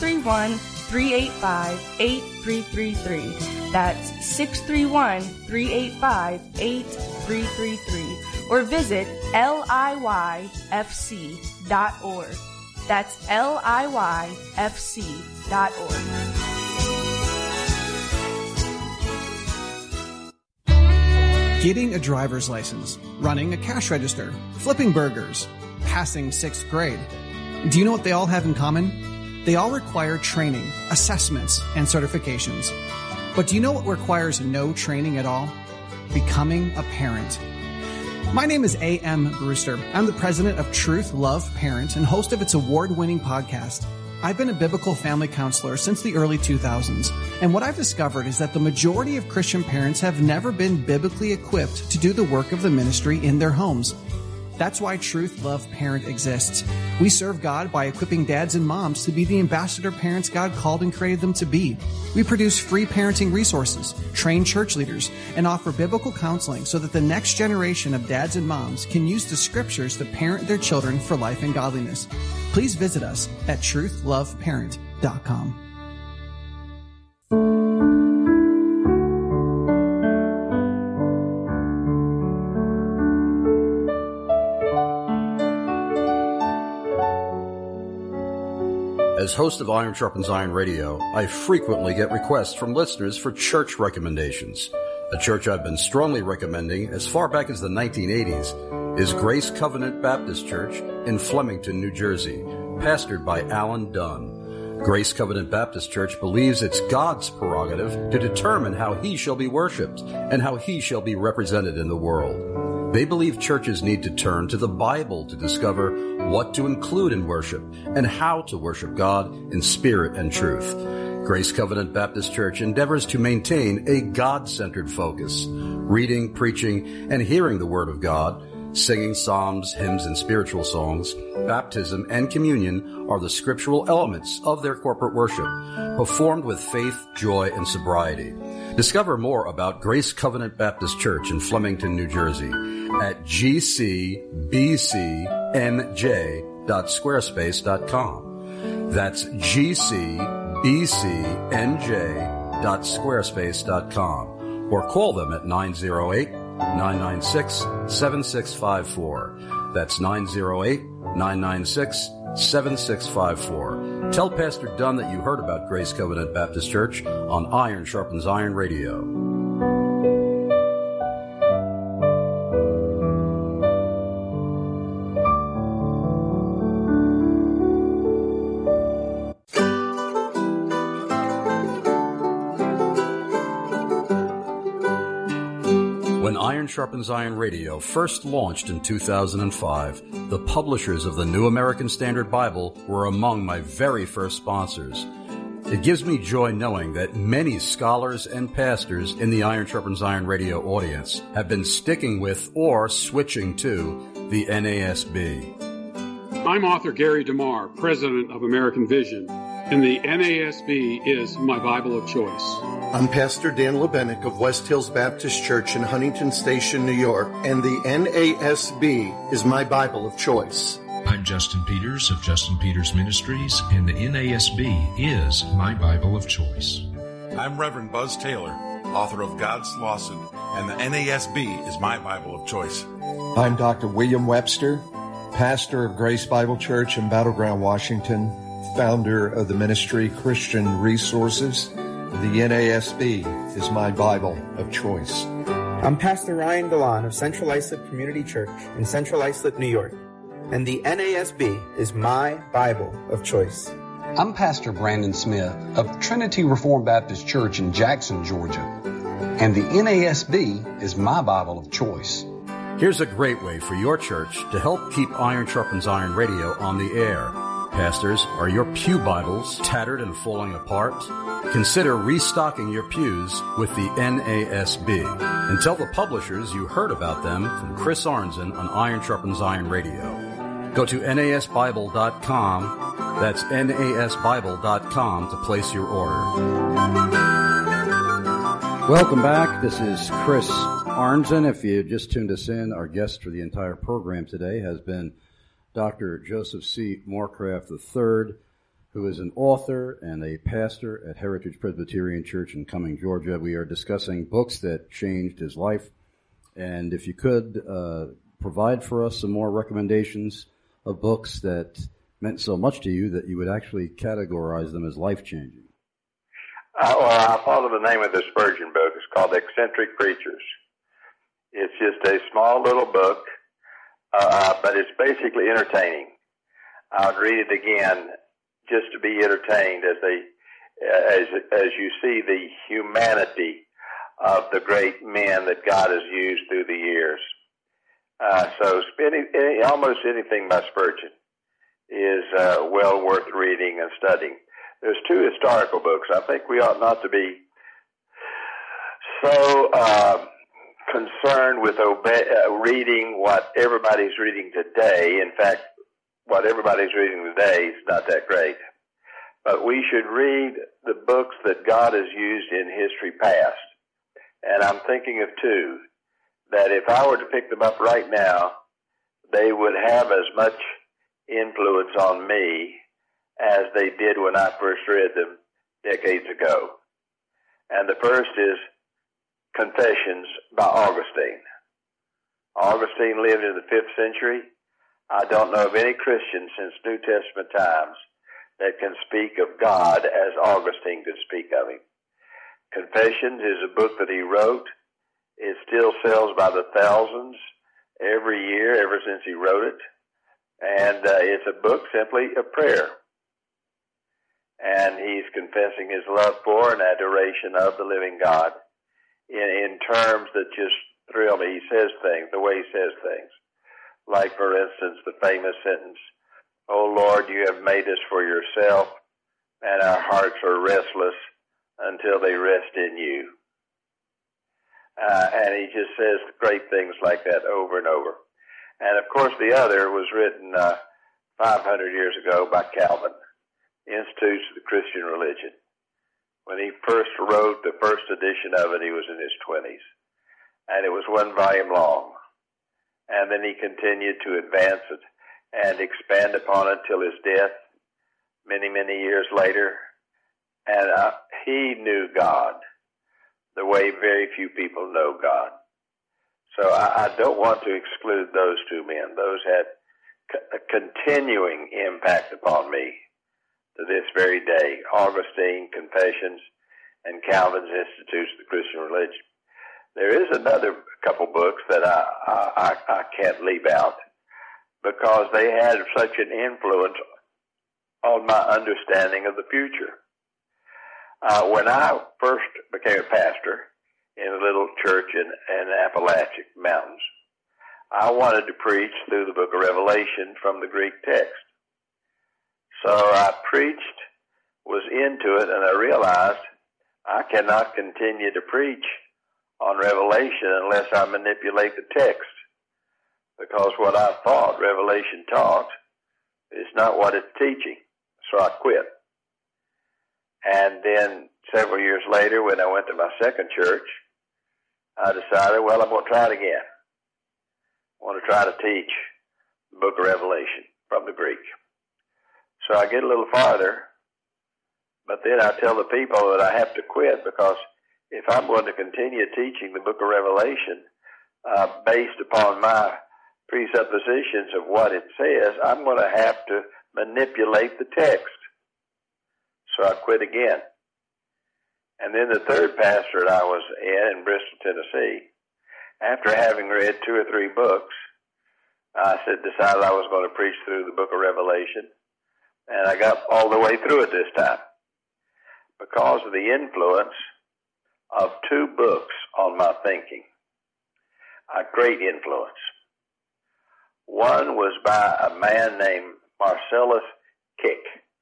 631-385-8333. That's 631-385-8333. Or visit liyfc.org. That's liyfc.org. Getting a driver's license, running a cash register, flipping burgers, passing 6th grade. Do you know what they all have in common? They all require training, assessments, and certifications. But do you know what requires no training at all? Becoming a parent. My name is A.M. Brewster. I'm the president of Truth Love Parent and host of its award-winning podcast. I've been a biblical family counselor since the early 2000s, and what I've discovered is that the majority of Christian parents have never been biblically equipped to do the work of the ministry in their homes. That's why Truth Love Parent exists. We serve God by equipping dads and moms to be the ambassador parents God called and created them to be. We produce free parenting resources, train church leaders, and offer biblical counseling so that the next generation of dads and moms can use the scriptures to parent their children for life and godliness. Please visit us at truthloveparent.com. As host of Iron Sharpens Iron Radio, I frequently get requests from listeners for church recommendations. A church I've been strongly recommending as far back as the 1980s is Grace Covenant Baptist Church in Flemington, New Jersey, pastored by Alan Dunn. Grace Covenant Baptist Church believes it's God's prerogative to determine how He shall be worshipped and how He shall be represented in the world. They believe churches need to turn to the Bible to discover what to include in worship and how to worship God in spirit and truth. Grace Covenant Baptist Church endeavors to maintain a God-centered focus, reading, preaching, and hearing the Word of God, singing psalms, hymns, and spiritual songs. Baptism and communion are the scriptural elements of their corporate worship, performed with faith, joy, and sobriety. Discover more about Grace Covenant Baptist Church in Flemington, New Jersey at gcbcnj.squarespace.com. That's gcbcnj.squarespace.com. Or call them at 908-996-7654. That's 908-996-7654. Tell Pastor Dunn that you heard about Grace Covenant Baptist Church on Iron Sharpens Iron Radio. When Iron Sharpens Iron Radio first launched in 2005, the publishers of the New American Standard Bible were among my very first sponsors. It gives me joy knowing that many scholars and pastors in the Iron Sharpens Iron Radio audience have been sticking with or switching to the NASB. I'm author Gary DeMar, president of American Vision, and the NASB is my Bible of choice. I'm Pastor Dan Lebenik of West Hills Baptist Church in Huntington Station, New York, and the NASB is my Bible of choice. I'm Justin Peters of Justin Peters Ministries, and the NASB is my Bible of choice. I'm Reverend Buzz Taylor, author of God's Lawsuit, and the NASB is my Bible of choice. I'm Dr. William Webster, pastor of Grace Bible Church in Battleground, Washington, founder of the ministry Christian Resources. The NASB is my Bible of choice. I'm Pastor Ryan Galan of Central Islip Community Church in Central Islip, New York, and the NASB is my Bible of choice. I'm Pastor Brandon Smith of Trinity Reformed Baptist Church in Jackson, Georgia, and the NASB is my Bible of choice. Here's a great way for your church to help keep Iron Sharpens Iron Radio on the air. Pastors, are your pew Bibles tattered and falling apart? Consider restocking your pews with the NASB and tell the publishers you heard about them from Chris Arnzen on Iron Sharpens Iron Radio. Go to nasbible.com, that's nasbible.com, to place your order. Welcome back. This is Chris Arnzen. If you just tuned us in, our guest for the entire program today has been Dr. Joseph C. Morecraft III, who is an author and a pastor at Heritage Presbyterian Church in Cumming, Georgia. We are discussing books that changed his life. And if you could provide for us some more recommendations of books that meant so much to you that you would actually categorize them as life-changing. I'll follow the name of the Spurgeon book. It's called Eccentric Preachers. It's just a small little book, but it's basically entertaining. I would read it again just to be entertained as you see the humanity of the great men that God has used through the years. So almost anything by Spurgeon is well worth reading and studying. There's two historical books. I think we ought not to be so concerned with reading what everybody's reading today. In fact, what everybody's reading today is not that great. But we should read the books that God has used in history past. And I'm thinking of two that if I were to pick them up right now, they would have as much influence on me as they did when I first read them decades ago. And the first is Confessions by Augustine. Augustine lived in the 5th century. I don't know of any Christian since New Testament times that can speak of God as Augustine could speak of him. Confessions is a book that he wrote. It still sells by the thousands every year ever since he wrote it. And it's a book simply of prayer. And he's confessing his love for and adoration of the living God in terms that just thrill me. He says things, the way he says things. Like, for instance, the famous sentence, "O Lord, you have made us for yourself, and our hearts are restless until they rest in you." And he just says great things like that over and over. And, of course, the other was written 500 years ago by Calvin, Institutes of the Christian Religion. When he first wrote the first edition of it, he was in his 20s. And it was 1 volume long. And then he continued to advance it and expand upon it till his death many, many years later. And he knew God the way very few people know God. So I don't want to exclude those two men. Those had a continuing impact upon me to this very day. Augustine, Confessions, and Calvin's Institutes of the Christian Religion. There is another couple books that I can't leave out because they had such an influence on my understanding of the future. When I first became a pastor in a little church in Appalachian Mountains, I wanted to preach through the book of Revelation from the Greek text. So I preached, was into it, and I realized I cannot continue to preach on Revelation unless I manipulate the text, because what I thought Revelation taught is not what it's teaching. So I quit. And then several years later, when I went to my second church, I decided, well, I'm going to try it again. I want to try to teach the book of Revelation from the Greek. So I get a little farther, but then I tell the people that I have to quit, because if I'm going to continue teaching the book of Revelation based upon my presuppositions of what it says, I'm going to have to manipulate the text. So I quit again. And then the third pastorate I was in Bristol, Tennessee, after having read 2 or 3 books, I decided I was going to preach through the book of Revelation. And I got all the way through it this time because of the influence of 2 books on my thinking. A great influence. One was by a man named Marcellus Kick,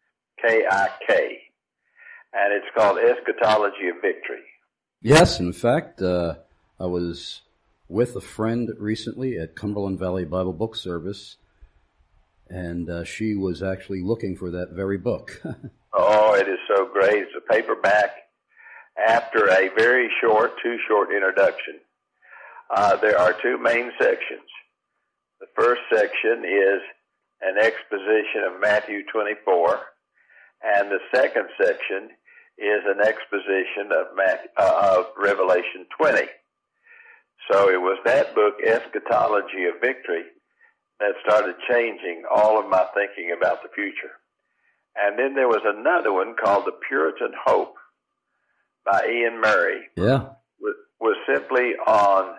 K-I-K, and it's called Eschatology of Victory. Yes, in fact, I was with a friend recently at Cumberland Valley Bible Book Service, and she was actually looking for that very book. Oh, it is so great. It's a paperback. After a very short, too short introduction, there are 2 main sections. The first section is an exposition of Matthew 24, and the second section is an exposition of Revelation 20. So it was that book, Eschatology of Victory, that started changing all of my thinking about the future. And then there was another one called The Puritan Hope by Ian Murray. Yeah. Was simply on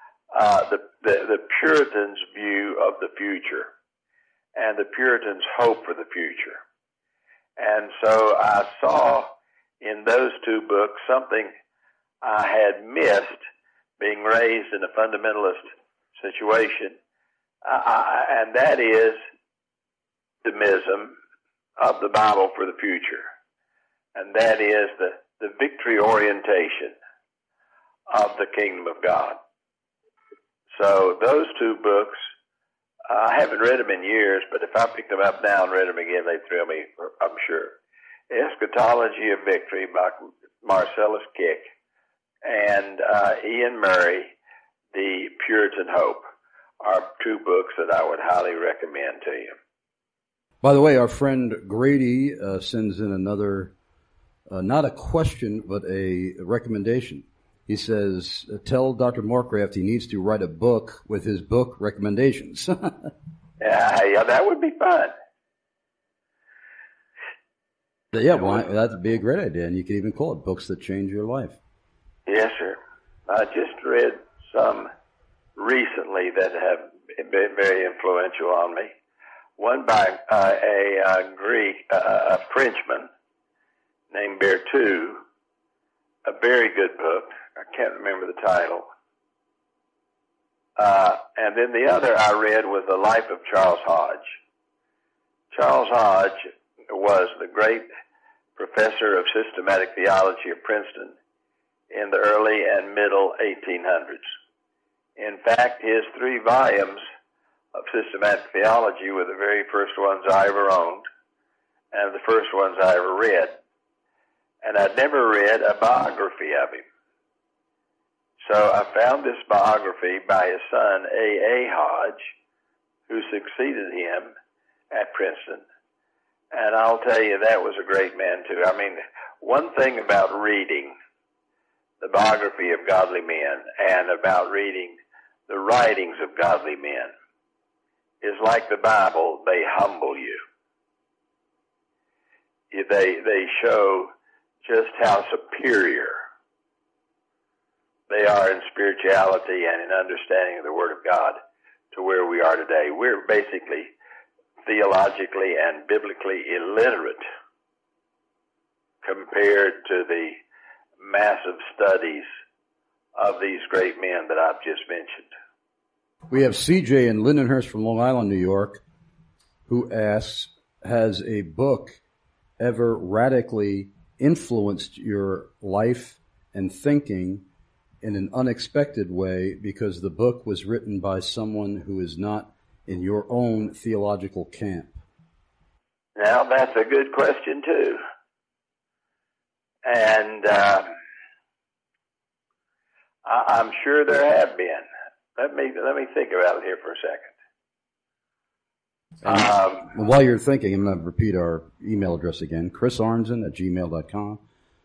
the Puritans' view of the future and the Puritans' hope for the future. And so I saw in those two books something I had missed being raised in a fundamentalist situation, and that is the optimism of the Bible for the future. And that is the victory orientation of the kingdom of God. So those two books, I haven't read them in years, but if I picked them up now and read them again, they'd thrill me, I'm sure. Eschatology of Victory by Marcellus Kick and Ian Murray, The Puritan Hope, are two books that I would highly recommend to you. By the way, our friend Grady sends in another, not a question, but a recommendation. He says, tell Dr. Morecraft he needs to write a book with his book recommendations. Yeah, that would be fun. Yeah, well, that'd be a great idea, and you could even call it Books That Change Your Life. Yes, sir. I just read some recently that have been very influential on me. One by a Frenchman named Berthoud, a very good book. I can't remember the title. And then the other I read was The Life of Charles Hodge. Charles Hodge was the great professor of systematic theology at Princeton in the early and middle 1800s. In fact, his 3 volumes of systematic theology were the very first ones I ever owned and the first ones I ever read. And I'd never read a biography of him. So I found this biography by his son, A.A. Hodge, who succeeded him at Princeton. And I'll tell you, that was a great man, too. I mean, one thing about reading the biography of godly men and about reading the writings of godly men is like the Bible, they humble you. They show just how superior they are in spirituality and in understanding of the Word of God to where we are today. We're basically theologically and biblically illiterate compared to the massive studies of these great men that I've just mentioned. We have CJ in Lindenhurst from Long Island, New York, who asks, has a book ever radically influenced your life and thinking in an unexpected way because the book was written by someone who is not in your own theological camp? Now, that's a good question, too. And I'm sure there have been. Let me think about it here for a second. While you're thinking, I'm going to repeat our email address again, chrisarnzen@gmail.com,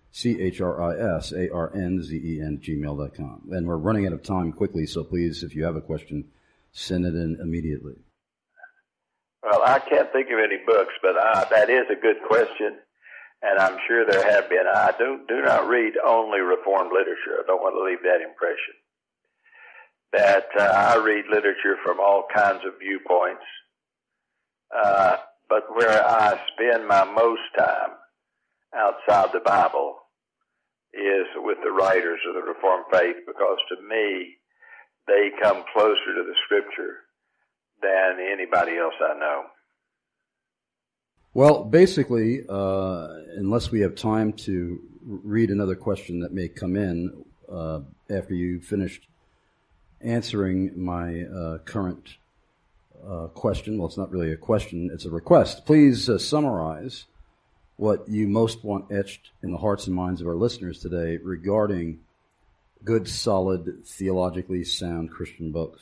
CHRISARNZEN@gmail.com. And we're running out of time quickly, so please, if you have a question, send it in immediately. Well, I can't think of any books, but that is a good question, and I'm sure there have been. I do not read only Reformed literature. I don't want to leave that impression. That I read literature from all kinds of viewpoints, but where I spend my most time outside the Bible is with the writers of the Reformed faith, because to me, they come closer to the Scripture than anybody else I know. Well, basically, unless we have time to read another question that may come in after you finished answering my current question. Well, it's not really a question, it's a request. Please summarize what you most want etched in the hearts and minds of our listeners today regarding good, solid, theologically sound Christian books.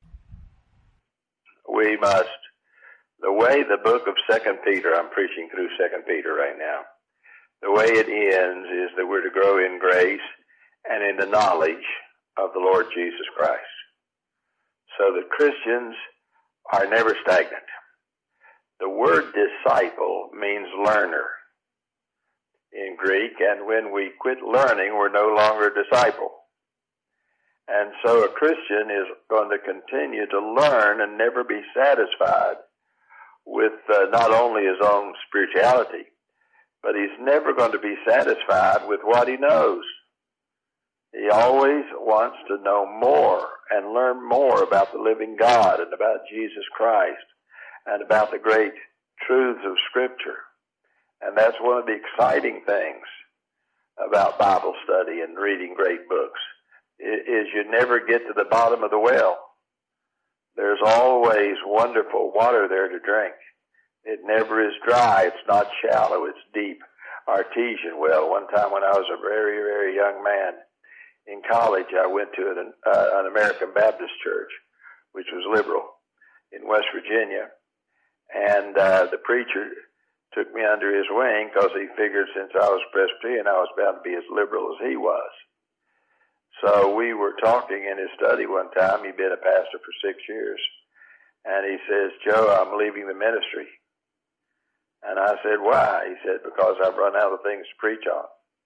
We must, the way the book of 2 Peter, I'm preaching through 2 Peter right now, the way it ends is that we're to grow in grace and in the knowledge of the Lord Jesus Christ. So that Christians are never stagnant. The word disciple means learner in Greek, and when we quit learning, we're no longer a disciple. And so a Christian is going to continue to learn and never be satisfied with not only his own spirituality, but he's never going to be satisfied with what he knows. He always wants to know more and learn more about the living God and about Jesus Christ and about the great truths of Scripture. And that's one of the exciting things about Bible study and reading great books, is you never get to the bottom of the well. There's always wonderful water there to drink. It never is dry. It's not shallow. It's deep, artesian well. One time when I was a very, very young man in college, I went to an American Baptist church, which was liberal, in West Virginia. And the preacher took me under his wing because he figured since I was Presbyterian, I was bound to be as liberal as he was. So we were talking in his study one time. He'd been a pastor for 6 years. And he says, "Joe, I'm leaving the ministry." And I said, "Why?" He said, "Because I've run out of things to preach on."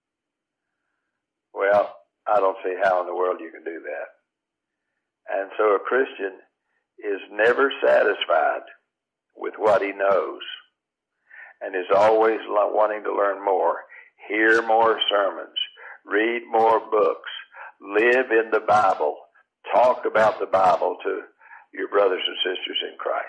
Well, I don't see how in the world you can do that. And so a Christian is never satisfied with what he knows and is always wanting to learn more, hear more sermons, read more books, live in the Bible, talk about the Bible to your brothers and sisters in Christ.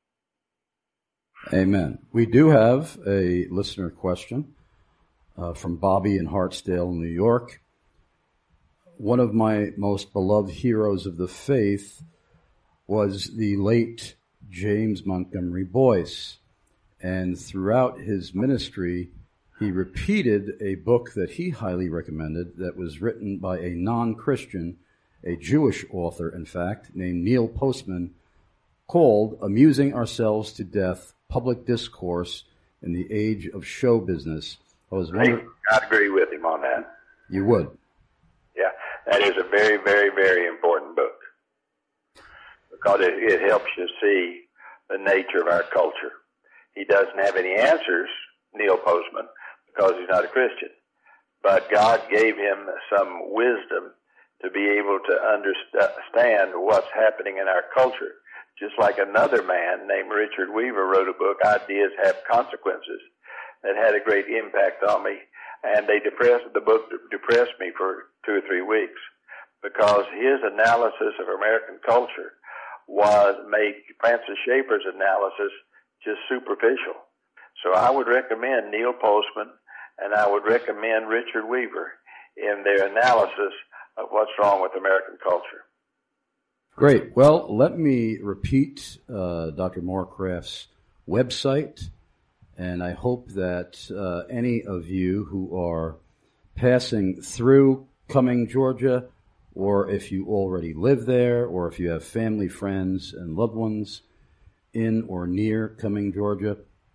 Amen. We do have a listener question from Bobby in Hartsdale, New York. One of my most beloved heroes of the faith was the late James Montgomery Boyce. And throughout his ministry, he repeated a book that he highly recommended that was written by a non-Christian, a Jewish author, in fact, named Neil Postman, called Amusing Ourselves to Death, Public Discourse in the Age of Show Business. I'd agree with him on that. You would? Yeah, that is a very, very, very important book because it helps you see the nature of our culture. He doesn't have any answers, Neil Postman, because he's not a Christian. But God gave him some wisdom to be able to understand what's happening in our culture. Just like another man named Richard Weaver wrote a book, Ideas Have Consequences, that had a great impact on me. And the book depressed me for 2 or 3 weeks because his analysis of American culture made Francis Schaeffer's analysis just superficial. So I would recommend Neil Postman and I would recommend Richard Weaver in their analysis of what's wrong with American culture. Great. Well, let me repeat Dr. Morecraft's website, and I hope that any of you who are passing through Cumming, Georgia, or if you already live there, or if you have family, friends, and loved ones in or near Cumming, Georgia,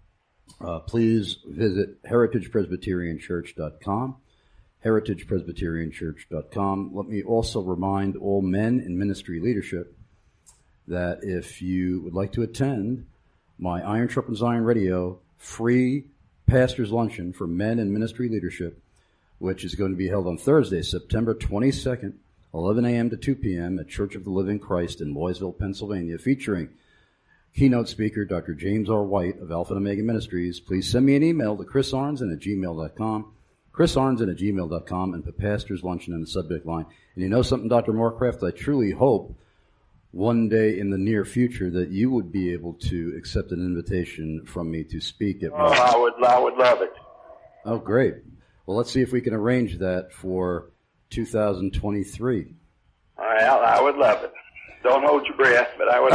please visit heritagepresbyterianchurch.com. heritagepresbyterianchurch.com. Let me also remind all men in ministry leadership that if you would like to attend my Iron Sharpens Iron Radio free pastor's luncheon for men in ministry leadership, which is going to be held on Thursday, September 22nd, 11 a.m. to 2 p.m. at Church of the Living Christ in Loysville, Pennsylvania, featuring keynote speaker Dr. James R. White of Alpha and Omega Ministries. Please send me an email to chrisarnson@gmail.com. chrisarnson@gmail.com, and put Pastor's Luncheon in the subject line. And you know something, Dr. Morecraft? I truly hope one day in the near future that you would be able to accept an invitation from me to speak at my... I would love it. Oh, great. Well, let's see if we can arrange that for 2023. Well, I would love it. Don't hold your breath, but I would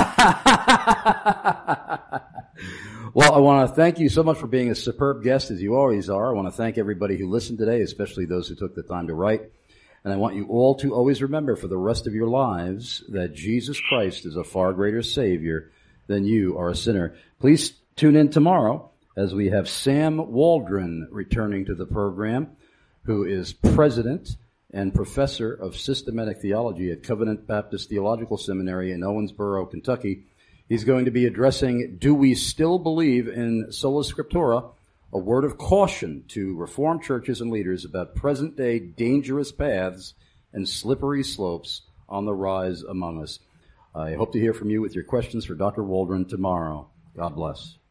love it. Well, I want to thank you so much for being a superb guest, as you always are. I want to thank everybody who listened today, especially those who took the time to write. And I want you all to always remember for the rest of your lives that Jesus Christ is a far greater Savior than you are a sinner. Please tune in tomorrow as we have Sam Waldron returning to the program, who is president and professor of systematic theology at Covenant Baptist Theological Seminary in Owensboro, Kentucky. He's going to be addressing, Do We Still Believe in Sola Scriptura? A word of caution to Reformed churches and leaders about present-day dangerous paths and slippery slopes on the rise among us. I hope to hear from you with your questions for Dr. Waldron tomorrow. God bless.